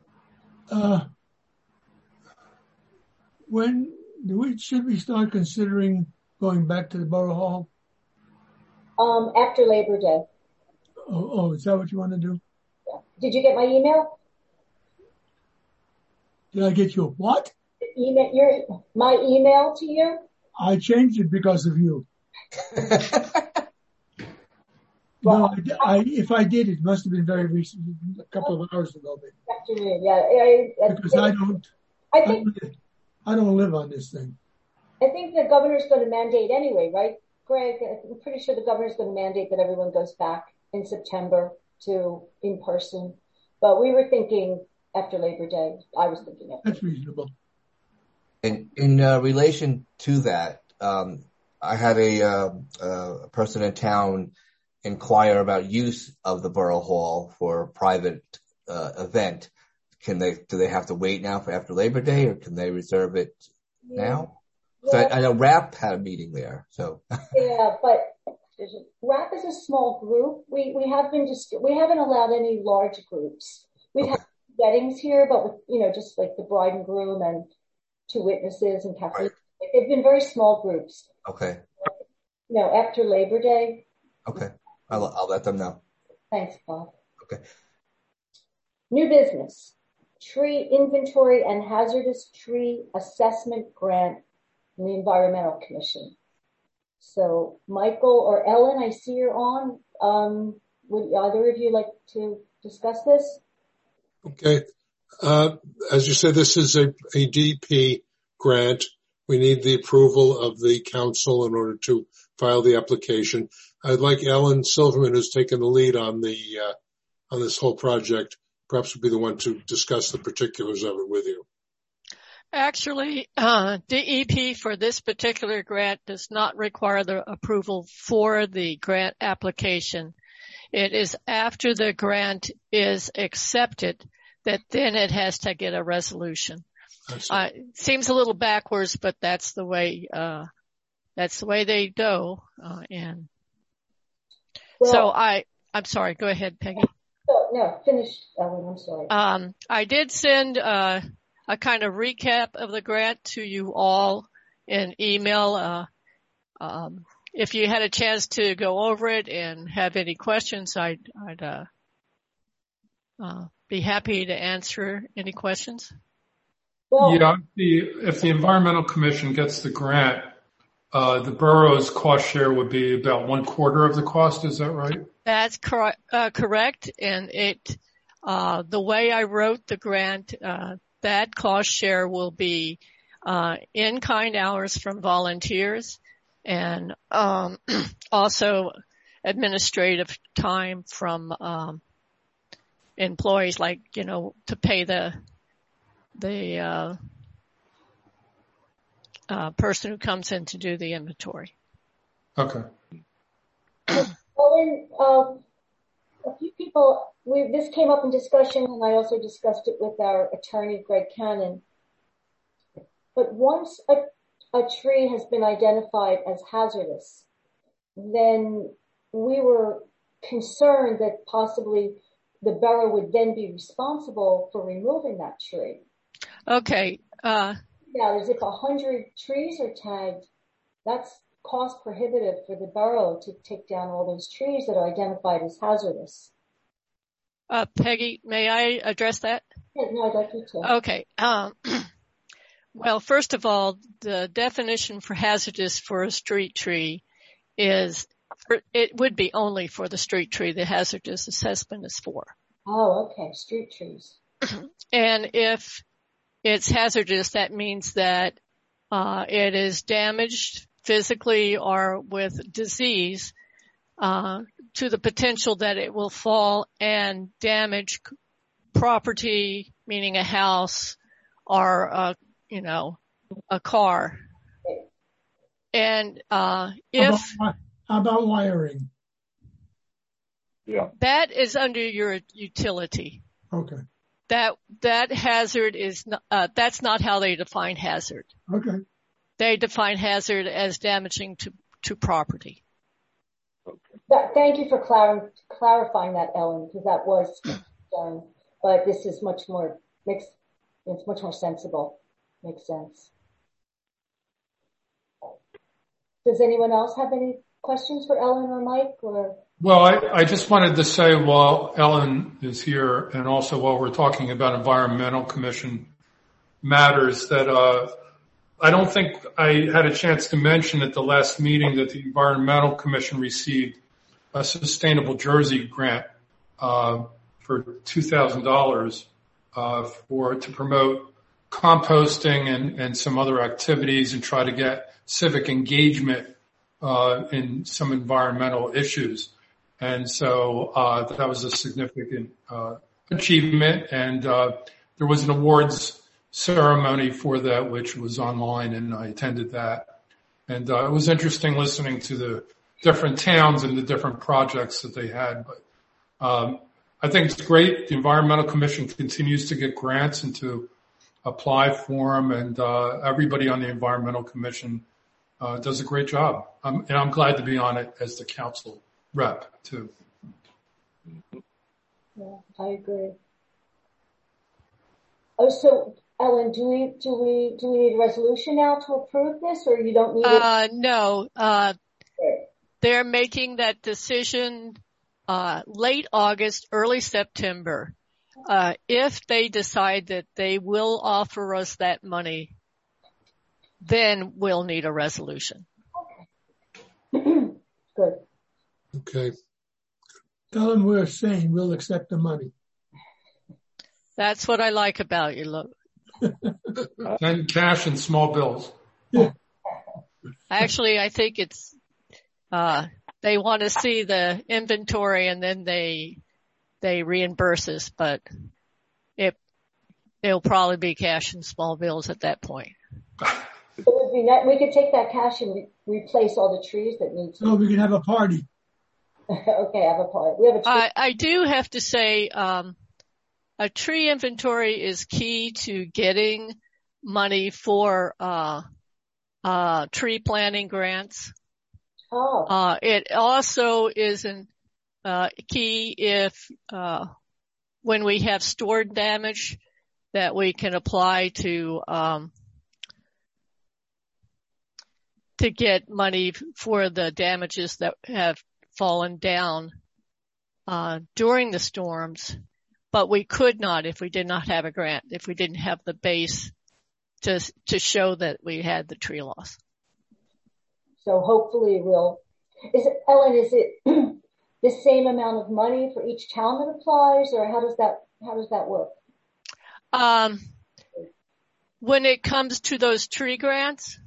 Speaker 1: When should we start considering going back to the Borough Hall?
Speaker 2: After Labor Day.
Speaker 1: Oh, is that what you want to do?
Speaker 2: Yeah. Did you get my email?
Speaker 1: Did I get your what?
Speaker 2: My email to you?
Speaker 1: I changed it because of you. No, if I did, it must have been very recent, a couple of hours ago.
Speaker 2: Afternoon, yeah.
Speaker 1: Because I don't live on this thing.
Speaker 2: I think the governor's going to mandate anyway, right, Greg? I'm pretty sure the governor's going to mandate that everyone goes back in September to in person. But we were thinking after Labor Day. I was thinking after.
Speaker 1: That's reasonable.
Speaker 4: In relation to that, I had a person in town inquire about use of the Borough Hall for a private event. Do they have to wait now for after Labor Day, or can they reserve it now? So I know RAP had a meeting there. So
Speaker 2: yeah, but RAP is a small group. We haven't allowed any large groups. We've had weddings here, but with, just like the bride and groom and 2 witnesses and Catholic. Right. They've been very small groups.
Speaker 4: Okay.
Speaker 2: After Labor Day.
Speaker 4: Okay. I'll let them know.
Speaker 2: Thanks, Bob.
Speaker 4: Okay.
Speaker 2: New business. Tree inventory and hazardous tree assessment grant from the Environmental Commission. So Michael or Ellen, I see you're on. Would either of you like to discuss this?
Speaker 9: Okay. As you said, this is a DP grant. We need the approval of the council in order to file the application. I'd like Ellen Silverman, who's taken the lead on this whole project, perhaps would be the one to discuss the particulars of it with you.
Speaker 11: Actually, DEP for this particular grant does not require the approval for the grant application. It is after the grant is accepted that then it has to get a resolution. Seems a little backwards, but that's the way they go. I'm sorry. Go ahead, Peggy.
Speaker 2: No, finish, Ellen. I'm sorry.
Speaker 11: I did send a kind of recap of the grant to you all in email. If you had a chance to go over it and have any questions, I'd be happy to answer any questions.
Speaker 5: Yeah, if the Environmental Commission gets the grant, the borough's cost share would be about 1/4 of the cost. Is that right?
Speaker 11: That's correct. And the way I wrote the grant, that cost share will be in-kind hours from volunteers and also administrative time from employees, like to pay the person who comes in to do the inventory.
Speaker 5: Okay.
Speaker 2: Owen, a few people, this came up in discussion, and I also discussed it with our attorney, Greg Cannon. But once a tree has been identified as hazardous, then we were concerned that possibly the borough would then be responsible for removing that tree.
Speaker 11: Okay.
Speaker 2: Now, as if 100 trees are tagged, that's cost prohibitive for the borough to take down all those trees that are identified as hazardous.
Speaker 11: Peggy, may I address that?
Speaker 2: Yeah, no, I'd like you to.
Speaker 11: Okay. Well, first of all, the definition for hazardous for a street tree is, it would be only for the street tree the hazardous assessment is for.
Speaker 2: Oh, okay. Street trees.
Speaker 11: And if it's hazardous, that means that it is damaged physically or with disease to the potential that it will fall and damage property, meaning a house or a car. And if
Speaker 1: how about wiring?
Speaker 7: Yeah.
Speaker 11: That is under your utility.
Speaker 1: Okay.
Speaker 11: That hazard is that's not how they define hazard.
Speaker 1: Okay.
Speaker 2: They
Speaker 11: define hazard as damaging to property.
Speaker 2: Okay. Thank you for clarifying that, Ellen, because that was done. But this is much more it's much more sensible. Makes sense. Does anyone else have any questions for Ellen or Mike?
Speaker 5: Well, I just wanted to say, while Ellen is here and also while we're talking about Environmental Commission matters, that I don't think I had a chance to mention at the last meeting that the Environmental Commission received a Sustainable Jersey grant for $2,000 to promote composting and some other activities and try to get civic engagement in some environmental issues. And so that was a significant achievement, and there was an awards ceremony for that, which was online, and I attended that. And it was interesting listening to the different towns and the different projects that they had. But I think it's great. The Environmental Commission continues to get grants and to apply for them, and everybody on the Environmental Commission does a great job. And I'm glad to be on it as the council rep too.
Speaker 2: Yeah, I agree. Oh, so Ellen, do we need a resolution now to approve this, or you don't need it?
Speaker 11: No. They're making that decision late August, early September. If they decide that they will offer us that money, then we'll need a resolution.
Speaker 2: Okay. Good.
Speaker 9: Okay.
Speaker 1: Tell them we're saying we'll accept the money.
Speaker 11: That's what I like about you, look.
Speaker 5: And cash and small bills.
Speaker 1: Yeah.
Speaker 11: Actually, I think it's, they want to see the inventory and then they reimburse us, but it'll probably be cash and small bills at that point.
Speaker 2: It would be nice. We could take that cash and replace all the trees that need to.
Speaker 1: Oh, we can have a party.
Speaker 2: Okay, have a party. We have a tree.
Speaker 11: I do have to say, a tree inventory is key to getting money for tree planting grants.
Speaker 2: Oh.
Speaker 11: It also is key if when we have stored damage that we can apply to get money for the damages that have fallen down during the storms. But we could not if we did not have a grant, if we didn't have the base to show that we had the tree loss.
Speaker 2: So hopefully Ellen, is it the same amount of money for each town that applies, or how does that work?
Speaker 11: When it comes to those tree grants,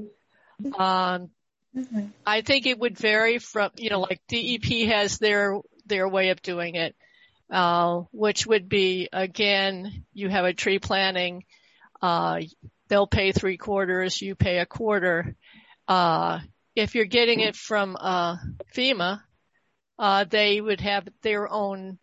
Speaker 11: I think it would vary from, like DEP has their way of doing it, which would be, again, you have a tree planting, they'll pay 3/4, you pay 1/4. if you're getting it from FEMA, they would have their own,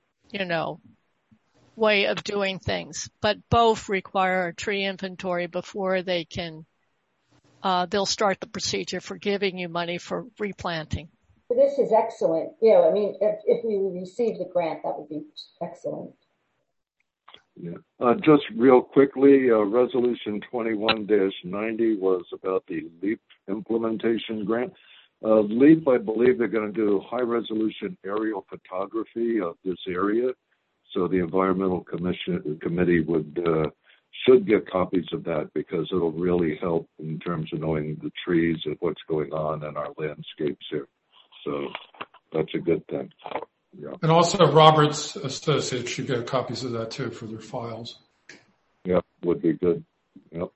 Speaker 11: way of doing things. But both require a tree inventory before they can, they'll start the procedure for giving you money for replanting.
Speaker 2: This is excellent. If we receive the grant, that would be excellent.
Speaker 7: Yeah. Just real quickly, Resolution 21-90 was about the LEAP implementation grant. LEAP, I believe they're going to do high-resolution aerial photography of this area. So the Environmental Committee should get copies of that because it'll really help in terms of knowing the trees and what's going on in our landscapes here. So that's a good thing. Yeah.
Speaker 5: And also Roberts Associates should get copies of that too for their files.
Speaker 7: Yep, would be good. Yep.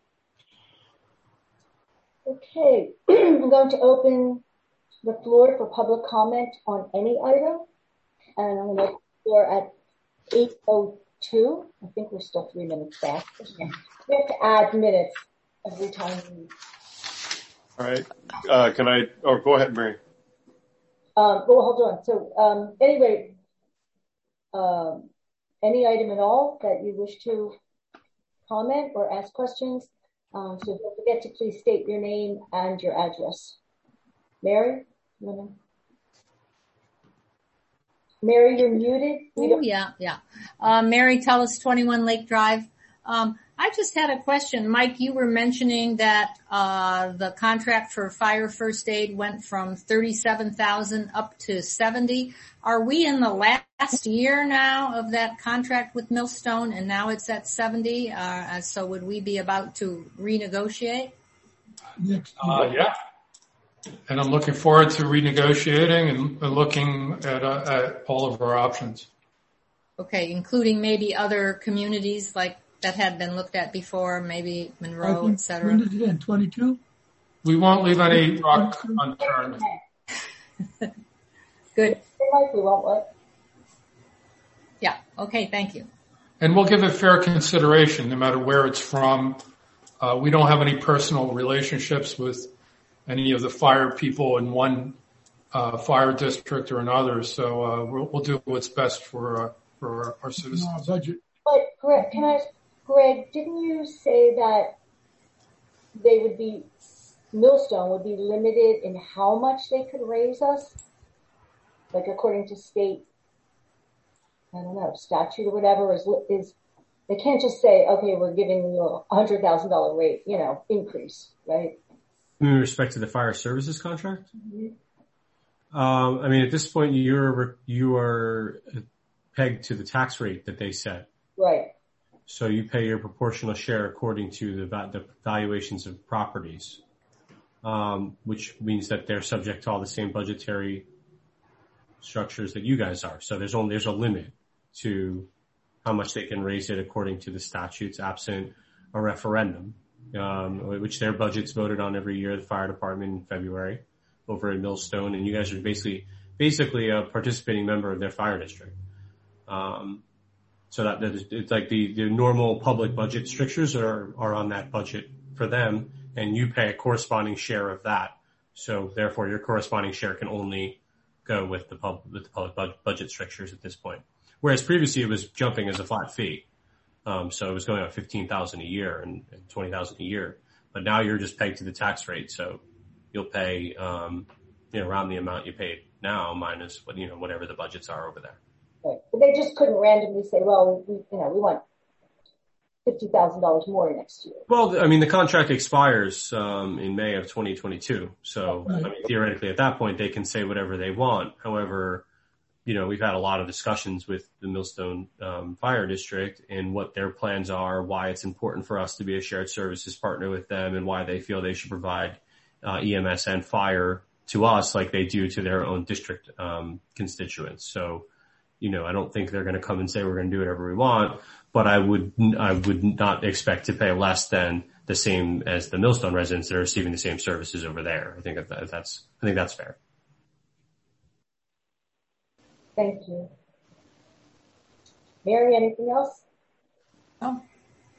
Speaker 2: Okay, I'm going to open the floor for public comment on any item. And I'm going to open the floor at 8:02. I think we're still 3 minutes back. We have to add minutes every time.
Speaker 12: All right. Go ahead, Mary.
Speaker 2: Well, hold on. So, anyway, any item at all that you wish to comment or ask questions. So don't forget to please state your name and your address. Mary? Mary, you're muted.
Speaker 13: Yeah. Mary Tellis, 21 Lake Drive. I just had a question. Mike, you were mentioning that the contract for fire first aid went from $37,000 up to $70,000. Are we in the last year now of that contract with Millstone, and now it's at $70,000? So would we be about to renegotiate?
Speaker 5: Yeah. And I'm looking forward to renegotiating and looking at all of our options.
Speaker 13: Okay, including maybe other communities like that had been looked at before, maybe Monroe, et cetera.
Speaker 1: When did it end? 22?
Speaker 5: We won't leave any rock unturned.
Speaker 13: Good.
Speaker 2: We won't what?
Speaker 13: Yeah. Okay. Thank you.
Speaker 5: And we'll give it fair consideration, no matter where it's from. We don't have any personal relationships with any of the fire people in one fire district or another, so we'll do what's best for our citizens.
Speaker 1: Budget.
Speaker 2: But Greg, Greg, didn't you say that Millstone would be limited in how much they could raise us? Like according to state, statute or whatever is they can't just say, okay, we're giving you $100,000 rate, increase, right?
Speaker 14: In respect to the fire services contract?
Speaker 2: Mm-hmm.
Speaker 14: At this point, you are pegged to the tax rate that they set.
Speaker 2: Right.
Speaker 14: So you pay your proportional share according to the valuations of properties, which means that they're subject to all the same budgetary structures that you guys are. So there's a limit to how much they can raise it according to the statutes, absent a referendum, which their budget's voted on every year, the fire department in February over at Millstone, and you guys are basically a participating member of their fire district. So that is, it's like the normal public budget strictures are on that budget for them, and you pay a corresponding share of that. So therefore your corresponding share can only go with the public budget strictures at this point. Whereas previously it was jumping as a flat fee. So it was going up $15,000 a year and $20,000 a year. But now you're just pegged to the tax rate. So you'll pay, around the amount you paid now minus whatever the budgets are over there.
Speaker 2: Right. But they just couldn't randomly say, well, we want $50,000 more next year.
Speaker 14: Well, the contract expires in May of 2022. So theoretically at that point they can say whatever they want. However, we've had a lot of discussions with the Millstone Fire District and what their plans are, why it's important for us to be a shared services partner with them, and why they feel they should provide EMS and fire to us like they do to their own district constituents. So, I don't think they're going to come and say we're going to do whatever we want, but I would not expect to pay less than the same as the Millstone residents that are receiving the same services over there. I think that's fair.
Speaker 2: Thank you. Mary, anything else?
Speaker 13: No.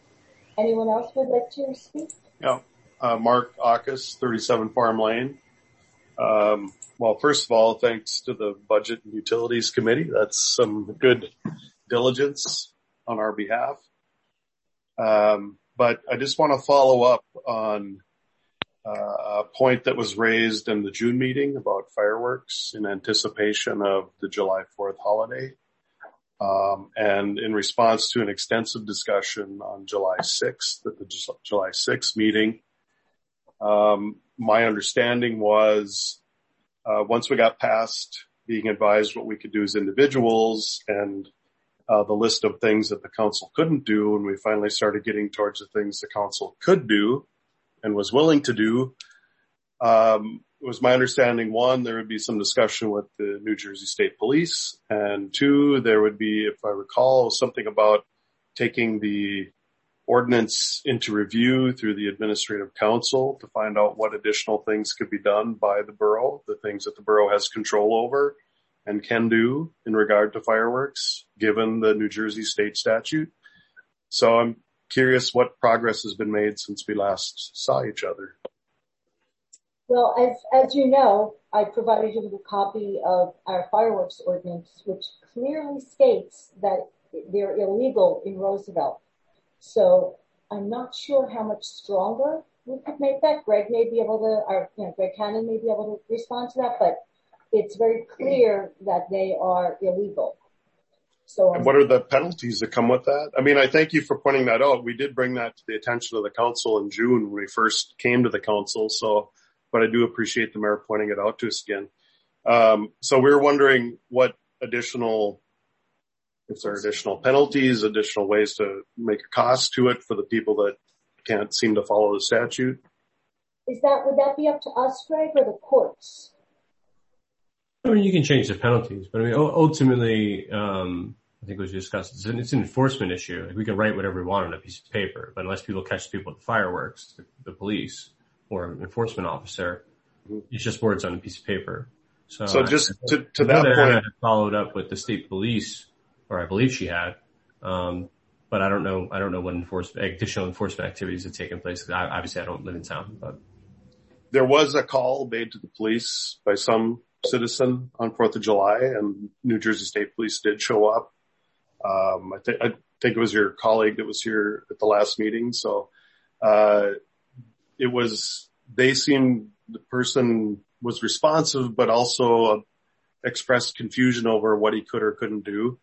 Speaker 2: Anyone else would like to speak?
Speaker 12: Yeah. Mark Akas, 37 Farm Lane. Well, first of all, thanks to the Budget and Utilities Committee. That's some good diligence on our behalf. But I just want to follow up on a point that was raised in the June meeting about fireworks in anticipation of the July 4th holiday. And in response to an extensive discussion on July 6th at the July 6th meeting, my understanding was once we got past being advised what we could do as individuals and the list of things that the council couldn't do, and we finally started getting towards the things the council could do and was willing to do, it was my understanding, one, there would be some discussion with the New Jersey State Police, and two, there would be, if I recall, something about taking the ordinance into review through the administrative council to find out what additional things could be done by the borough, the things that the borough has control over and can do in regard to fireworks, given the New Jersey state statute. So I'm curious what progress has been made since we last saw each other.
Speaker 2: Well, as you know, I provided you with a copy of our fireworks ordinance, which clearly states that they're illegal in Roosevelt. So I'm not sure how much stronger we could make that. Greg may be able to, Greg Cannon may be able to respond to that, but it's very clear that they are illegal. So,
Speaker 12: and what are the penalties that come with that? I mean, I thank you for pointing that out. We did bring that to the attention of the council in June when we first came to the council. So, but I do appreciate the mayor pointing it out to us again. So we were wondering what additional, if there are additional penalties, additional ways to make a cost to it for the people that can't seem to follow the statute.
Speaker 2: Would that be up to us, Greg, or the courts?
Speaker 14: I mean, you can change the penalties, but I mean, ultimately, I think it was discussed. It's an enforcement issue. Like, we can write whatever we want on a piece of paper, but unless people catch people with fireworks, the police or an enforcement officer, it's just words on a piece of paper. So
Speaker 12: just to that point,
Speaker 14: Anna had followed up with the state police, or I believe she had, but I don't know what additional enforcement activities have taken place. Obviously, I don't live in town, but
Speaker 12: there was a call made to the police by some citizen on 4th of July, and New Jersey State Police did show up. I think it was your colleague that was here at the last meeting. So, the person was responsive, but also expressed confusion over what he could or couldn't do.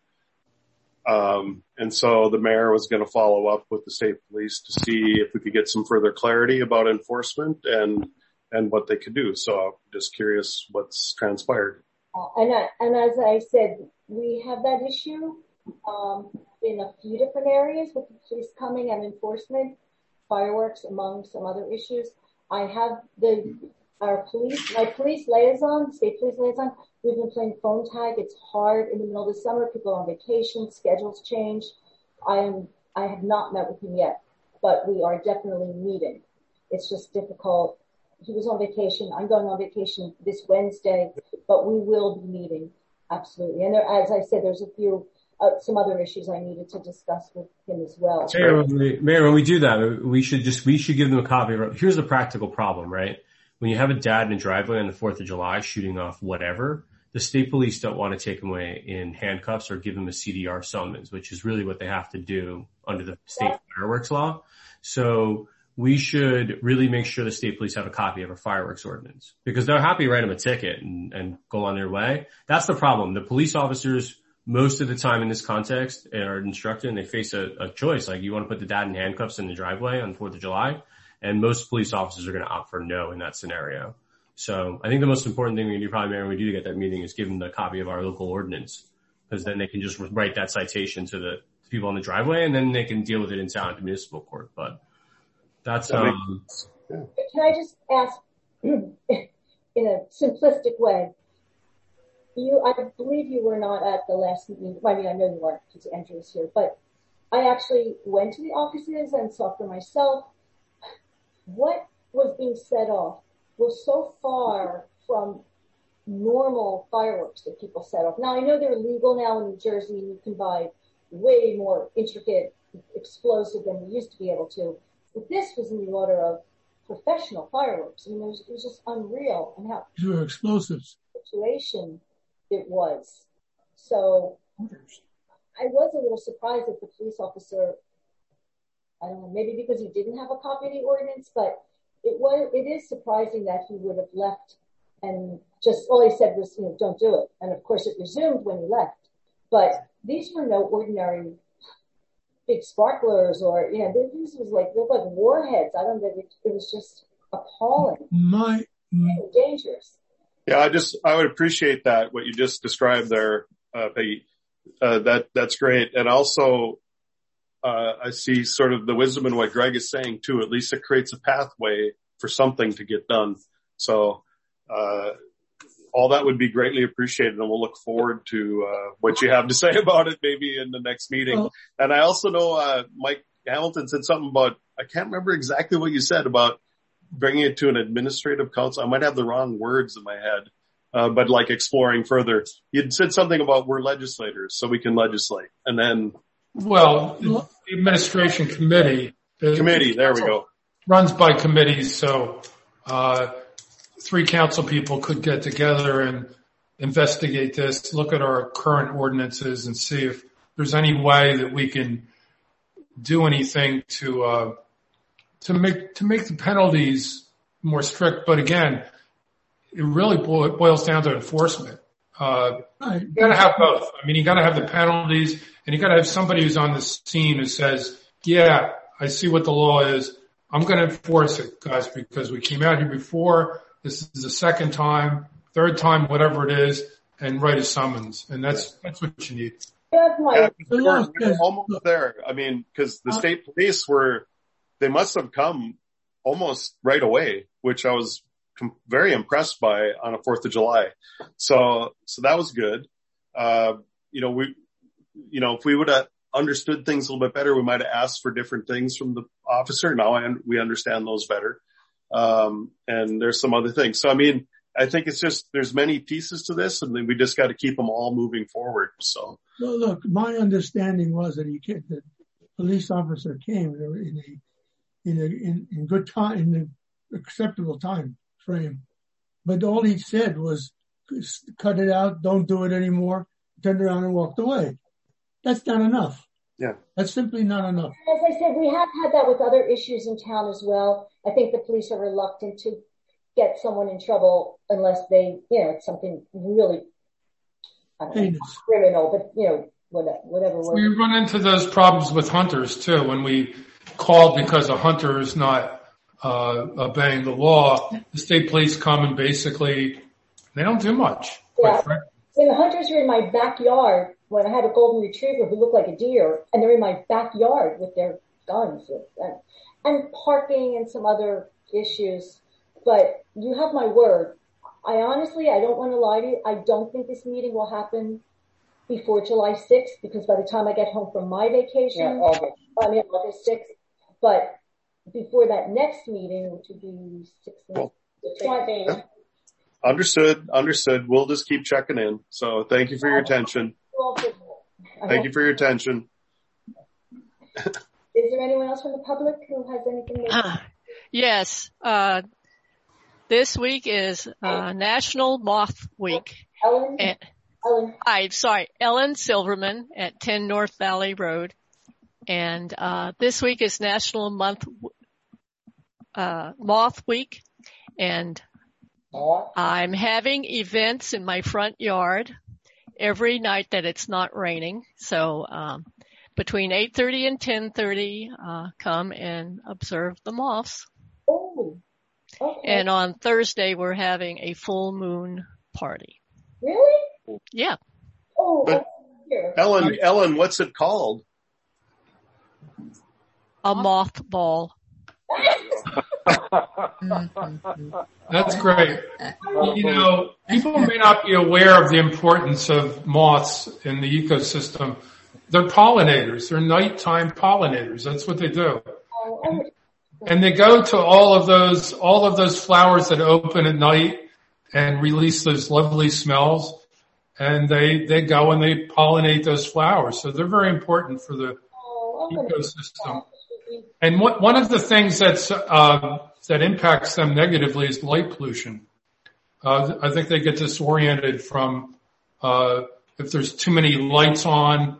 Speaker 12: And so the mayor was going to follow up with the state police to see if we could get some further clarity about enforcement and what they could do. So I'm just curious what's transpired.
Speaker 2: And as I said, we have that issue in a few different areas with the police coming and enforcement, fireworks, among some other issues. I have my police liaison, state police liaison. We've been playing phone tag. It's hard in the middle of the summer. People are on vacation. Schedules change. I have not met with him yet, but we are definitely meeting. It's just difficult. He was on vacation. I'm going on vacation this Wednesday, but we will be meeting. Absolutely. And as I said, there's a few, some other issues I needed to discuss with him as well.
Speaker 14: Mayor, when we do that, we should give them a copy. Here's the practical problem, right? When you have a dad in a driveway on the 4th of July shooting off whatever, the state police don't want to take him away in handcuffs or give him a CDR summons, which is really what they have to do under the state fireworks law. So we should really make sure the state police have a copy of our fireworks ordinance, because they're happy to write them a ticket and go on their way. That's the problem. The police officers, most of the time in this context, are instructed and they face a choice. Like, you want to put the dad in handcuffs in the driveway on 4th of July? And most police officers are going to opt for no in that scenario. So I think the most important thing we can do, probably, Mayor, when we do get that meeting, is give them the copy of our local ordinance, because then they can just write that citation to the people on the driveway, and then they can deal with it in town at the municipal court. But that's
Speaker 2: Can I just ask in a simplistic way? I believe you were not at the last meeting. I mean, I know you weren't because Andrew was here, but I actually went to the offices and saw for myself what was being set off was so far from normal fireworks that people set off. Now, I know they're legal now in New Jersey, and you can buy way more intricate explosive than we used to be able to. But this was in the order of professional fireworks. I mean, it was just unreal and how
Speaker 1: These were explosives.
Speaker 2: situation it was. So I was a little surprised that the police officer, I don't know, maybe because he didn't have a copy of the ordinance, but it is surprising that he would have left and just all he said was, don't do it. And of course it resumed when he left. But these were no ordinary big sparklers or, this was looked like warheads. I don't know, it was just appalling. Dangerous.
Speaker 12: Yeah, I would appreciate that, what you just described there, Peggy. That's great. And also, I see sort of the wisdom in what Greg is saying too. At least it creates a pathway for something to get done. So, all that would be greatly appreciated, and we'll look forward to what you have to say about it maybe in the next meeting. And I also know Mike Hamilton said something about, I can't remember exactly what you said about bringing it to an administrative council. I might have the wrong words in my head, but like exploring further. You'd said something about we're legislators, so we can legislate. And then...
Speaker 5: Well, the administration committee.
Speaker 12: There we go.
Speaker 5: Runs by committees, so 3 council people could get together and investigate this, look at our current ordinances and see if there's any way that we can do anything to make the penalties more strict. But again, it really boils down to enforcement. You gotta have both. I mean, you gotta have the penalties and you gotta have somebody who's on the scene who says, yeah, I see what the law is. I'm going to enforce it, guys, because we came out here before. This is the second time, third time, whatever it is, and write a summons. And that's what you need.
Speaker 12: Yeah, we're almost there. I mean, because the state police they must have come almost right away, which I was very impressed by on a 4th of July. So that was good. If we would have understood things a little bit better, we might have asked for different things from the officer. Now we understand those better. And there's some other things. So, I mean, I think it's just, there's many pieces to this and then we just got to keep them all moving forward. So.
Speaker 1: Well, look, my understanding was that the police officer came in good time, in an acceptable time frame. But all he said was, cut it out, don't do it anymore, turned around and walked away. That's not enough.
Speaker 12: Yeah.
Speaker 1: That's simply not enough.
Speaker 2: As I said, we have had that with other issues in town as well. I think the police are reluctant to get someone in trouble unless they, it's something really, criminal, but whatever.
Speaker 5: We run into those problems with hunters too. When we call because a hunter is not obeying the law, the state police come and basically they don't do much.
Speaker 2: Yeah. And the hunters are in my backyard when I had a golden retriever who looked like a deer, and they're in my backyard with their guns and parking and some other issues. But you have my word. I don't want to lie to you. I don't think this meeting will happen before July 6th because by the time I get home from my vacation, August 6th. But before that next meeting, which would be 16th.
Speaker 12: Understood. We'll just keep checking in. So thank you for your attention. Thank you for your attention.
Speaker 2: Is there anyone else from the public who has anything?
Speaker 11: Yes. This week is National Moth Week. Ellen Silverman at 10 North Valley Road. And this week is National Moth Week. And I'm having events in my front yard every night that it's not raining. So between 8:30 and 10:30, come and observe the moths.
Speaker 2: Oh, okay.
Speaker 11: And on Thursday, we're having a full moon party.
Speaker 2: Really?
Speaker 11: Yeah.
Speaker 2: Oh,
Speaker 12: but Ellen, what's it called?
Speaker 11: A moth ball.
Speaker 5: That's great. People may not be aware of the importance of moths in the ecosystem. They're pollinators. They're nighttime pollinators. That's what they do. And they go to all of those flowers that open at night and release those lovely smells. And they go and they pollinate those flowers. So they're very important for the ecosystem. And one of the things that's that impacts them negatively is light pollution. I think they get disoriented from if there's too many lights on,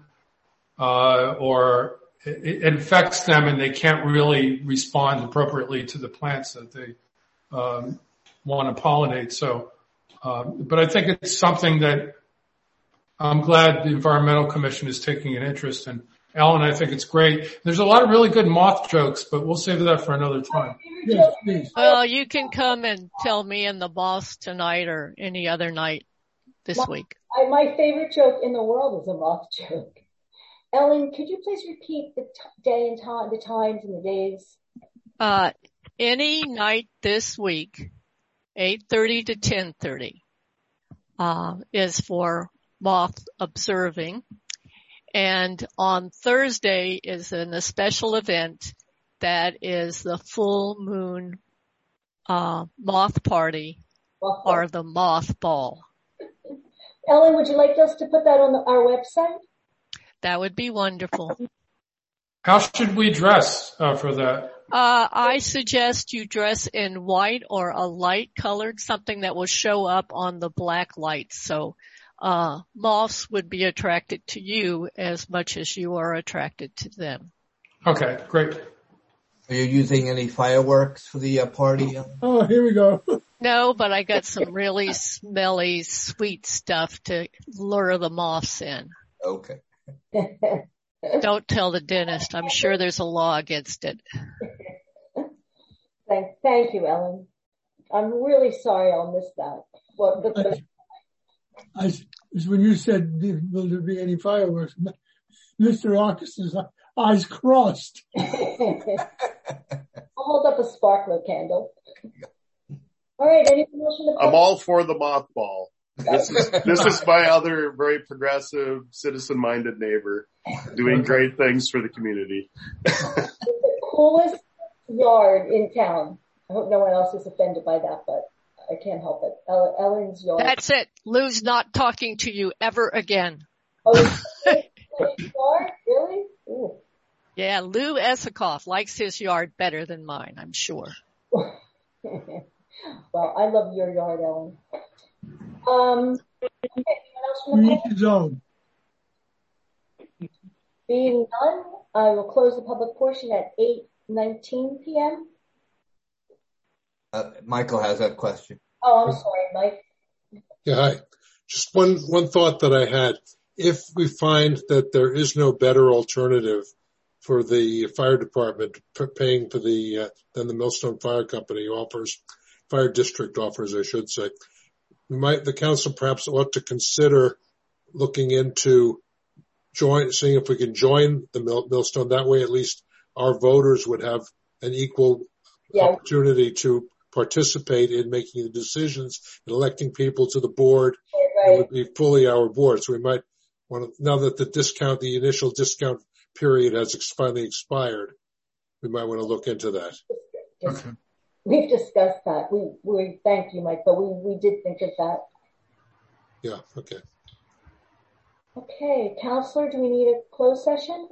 Speaker 5: or it affects them and they can't really respond appropriately to the plants that they want to pollinate. So, but I think it's something that I'm glad the Environmental Commission is taking an interest in. Ellen, I think it's great. There's a lot of really good moth jokes, but we'll save that for another time.
Speaker 1: Yes, please.
Speaker 11: Well, you can come and tell me and the boss tonight or any other night this week.
Speaker 2: My favorite joke in the world is a moth joke. Ellen, could you please repeat the day and time, the times and the days?
Speaker 11: Any night this week, 8:30 to 10:30, is for moth observing. And on Thursday is a special event that is the full moon moth party or the moth ball.
Speaker 2: Ellen, would you like us to put that on our website?
Speaker 11: That would be wonderful.
Speaker 5: How should we dress for that?
Speaker 11: I suggest you dress in white or a light colored, something that will show up on the black lights. So moths would be attracted to you as much as you are attracted to them.
Speaker 5: Okay, great.
Speaker 4: Are you using any fireworks for the party?
Speaker 1: Oh, here we go.
Speaker 11: No, but I got some really smelly, sweet stuff to lure the moths in.
Speaker 4: Okay.
Speaker 11: Don't tell the dentist. I'm sure there's a law against it.
Speaker 2: Thank you, Ellen. I'm really sorry I'll miss that. Well,
Speaker 1: when you said, will there be any fireworks? Mr. Augustin's eyes crossed.
Speaker 2: I'll hold up a sparkler candle. All right, anything else from the public?
Speaker 12: I'm all for the mothball. This is my other very progressive, citizen-minded neighbor doing great things for the community.
Speaker 2: It's the coolest yard in town. I hope no one else is offended by that, but I can't help it. Ellen's yard.
Speaker 11: That's it. Lou's not talking to you ever again.
Speaker 2: Oh, yard? Really? Ooh.
Speaker 11: Yeah, Lou Esikoff likes his yard better than mine, I'm sure.
Speaker 2: Well, I love your yard, Ellen. Okay, anyone else from the public?
Speaker 1: Zone.
Speaker 2: Being none, I will close the public portion at 8:19 p.m.
Speaker 4: Michael has a question.
Speaker 2: Oh, I'm sorry, Mike.
Speaker 9: Yeah, hi. Just one thought that I had. If we find that there is no better alternative for the fire department paying for than the Millstone Fire Company fire district offers, I should say, the council perhaps ought to consider looking into seeing if we can join the Millstone. That way, at least our voters would have an equal opportunity to participate in making the decisions and electing people to the board. Right. It would be fully our board. So we might want to, now that the initial discount period has finally expired, we might want to look into that.
Speaker 5: Okay.
Speaker 2: We've discussed that. We thank you, Mike, but we did think of that.
Speaker 9: Yeah, okay.
Speaker 2: Okay, Counselor, do we need a closed session?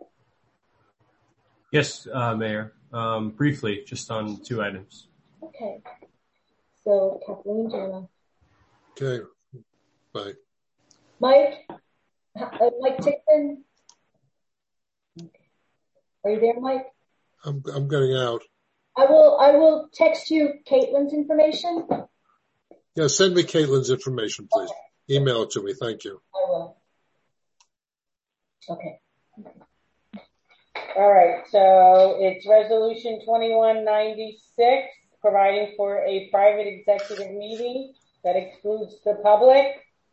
Speaker 14: Yes, Mayor. Briefly, just on 2 items.
Speaker 2: Okay. So, Kathleen, do you want to?
Speaker 9: Okay. Bye.
Speaker 2: Mike Tickman? Are you there, Mike?
Speaker 9: I'm getting out.
Speaker 2: I will text you Caitlin's information.
Speaker 9: Yeah, send me Caitlin's information, please. Okay. Email it to me. Thank you.
Speaker 2: I will. Okay.
Speaker 3: All right. So it's resolution 2196, providing for a private executive meeting that excludes the public.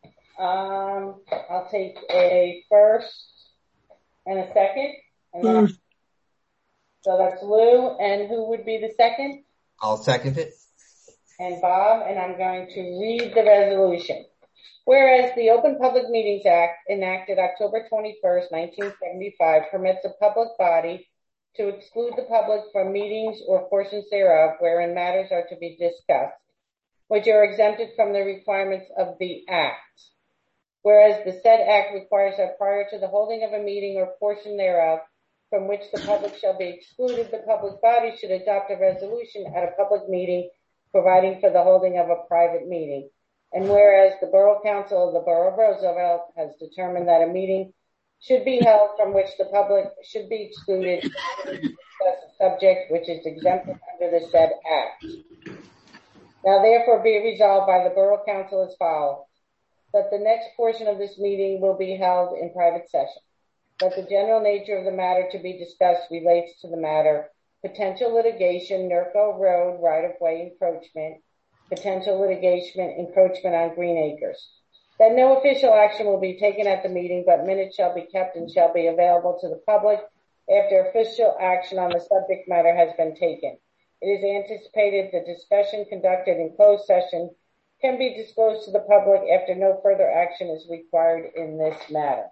Speaker 3: I'll take a first and a second. And so that's Lou. And who would be the second?
Speaker 4: I'll second it.
Speaker 3: And Bob. And I'm going to read the resolution. Whereas the Open Public Meetings Act, enacted October 21st, 1975, permits a public body to exclude the public from meetings or portions thereof wherein matters are to be discussed, which are exempted from the requirements of the Act. Whereas the said Act requires that prior to the holding of a meeting or portion thereof, from which the public shall be excluded, the public body should adopt a resolution at a public meeting providing for the holding of a private meeting. And whereas the Borough Council of the Borough of Roosevelt has determined that a meeting should be held from which the public should be excluded to discuss a subject which is exempted under the said act. Now therefore be it resolved by the Borough Council as follows, that the next portion of this meeting will be held in private session, that the general nature of the matter to be discussed relates to the matter potential litigation, Nurko Road right-of-way encroachment, potential litigation, encroachment on Green Acres. That no official action will be taken at the meeting, but minutes shall be kept and shall be available to the public after official action on the subject matter has been taken. It is anticipated the discussion conducted in closed session can be disclosed to the public after no further action is required in this matter.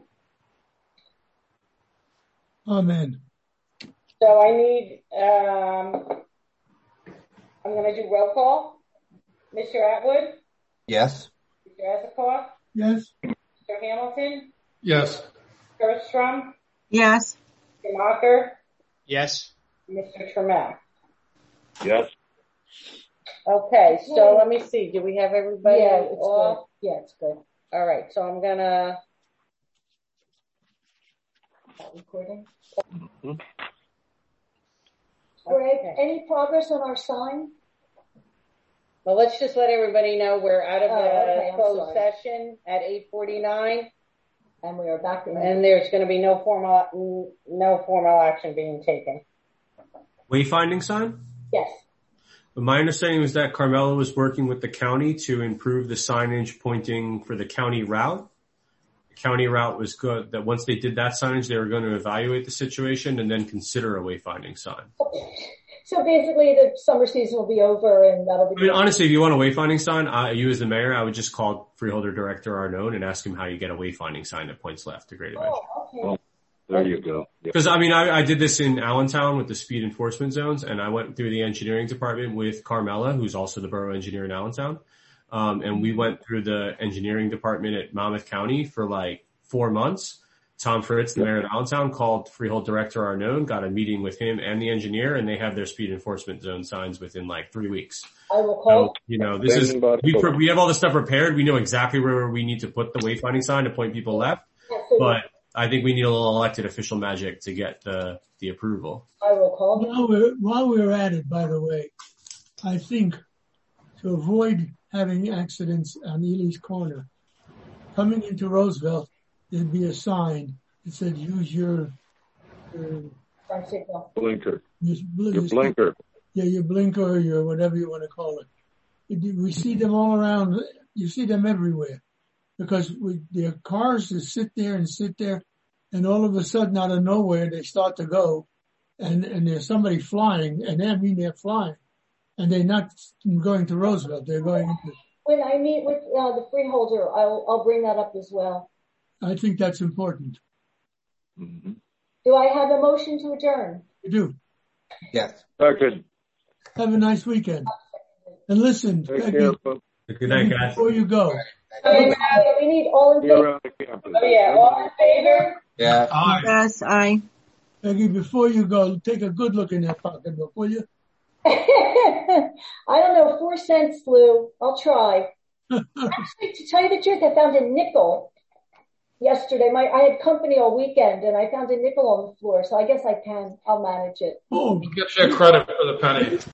Speaker 1: Amen.
Speaker 3: So I need, I'm going to do roll call. Mr. Atwood?
Speaker 4: Yes.
Speaker 3: Mr. Issacoff?
Speaker 1: Yes.
Speaker 3: Mr. Hamilton?
Speaker 5: Yes.
Speaker 3: Bergstrom?
Speaker 6: Yes.
Speaker 3: Mr. Mocker?
Speaker 8: Yes.
Speaker 3: Mr. Trammell?
Speaker 7: Yes.
Speaker 3: Okay, so let me see. Do we have everybody?
Speaker 2: Yeah, it's
Speaker 3: off?
Speaker 2: good. Yeah, it's good.
Speaker 3: All right, so I'm going to...
Speaker 2: Recording.
Speaker 7: Mm-hmm.
Speaker 2: Greg, any progress on our sign?
Speaker 3: Well, let's just let everybody know we're out of the
Speaker 2: I'm
Speaker 3: closed
Speaker 2: sorry.
Speaker 3: session at 8:49,
Speaker 2: And we are back in.
Speaker 3: and there's going to be no formal action being taken.
Speaker 14: Wayfinding sign?
Speaker 2: Yes.
Speaker 14: My understanding was that Carmela was working with the county to improve the signage pointing for the county route. The county route was good, that once they did that signage, they were going to evaluate the situation and then consider a wayfinding sign.
Speaker 2: So basically the summer season will be over and that'll be...
Speaker 14: I mean, honestly, if you want a wayfinding sign, you as the mayor, I would just call Freeholder Director Arnone and ask him how you get a wayfinding sign that points left to Great Adventure.
Speaker 2: Oh, okay.
Speaker 7: Well, there you go.
Speaker 14: Because, I mean, I did this in Allentown with the speed enforcement zones, and I went through the engineering department with Carmela, who's also the borough engineer in Allentown. And we went through the engineering department at Monmouth County for like 4 months. Tom Fritz, the mayor of Allentown, called Freehold Director Arnone, got a meeting with him and the engineer, and they have their speed enforcement zone signs within like 3 weeks.
Speaker 2: I will call.
Speaker 14: So, you know, this is, we have all this stuff prepared. We know exactly where we need to put the wayfinding sign to point people left, but I think we need a little elected official magic to get the approval.
Speaker 2: I will call.
Speaker 1: While we're at it, by the way, I think to avoid having accidents on Ely's Corner, coming into Roosevelt, there'd be a sign that said, use your
Speaker 7: blinker.
Speaker 1: Your
Speaker 7: blinker.
Speaker 1: Yeah, your blinker or your whatever you want to call it. We see them all around. You see them everywhere because their cars just sit there, and all of a sudden out of nowhere they start to go, and there's somebody flying, and I mean they're flying, and they're not going to Roosevelt. They're going into.
Speaker 2: When I meet with the freeholder, I'll bring that up as well.
Speaker 1: I think that's important.
Speaker 7: Mm-hmm.
Speaker 2: Do I have a motion to adjourn?
Speaker 1: You do.
Speaker 4: Yes.
Speaker 7: Second.
Speaker 1: Have a nice weekend. And listen,
Speaker 14: Good night, guys.
Speaker 1: Before you go.
Speaker 2: We need all in favor.
Speaker 3: Oh yeah, all in favor?
Speaker 4: Yeah.
Speaker 6: Yes, aye.
Speaker 1: Peggy, before you go, take a good look in that pocketbook, will you?
Speaker 2: I don't know, 4 cents, Lou. I'll try. Actually, to tell you the truth, I found a nickel yesterday. I had company all weekend and I found a nickel on the floor, so I guess I'll manage it.
Speaker 5: We'll get you credit for the penny.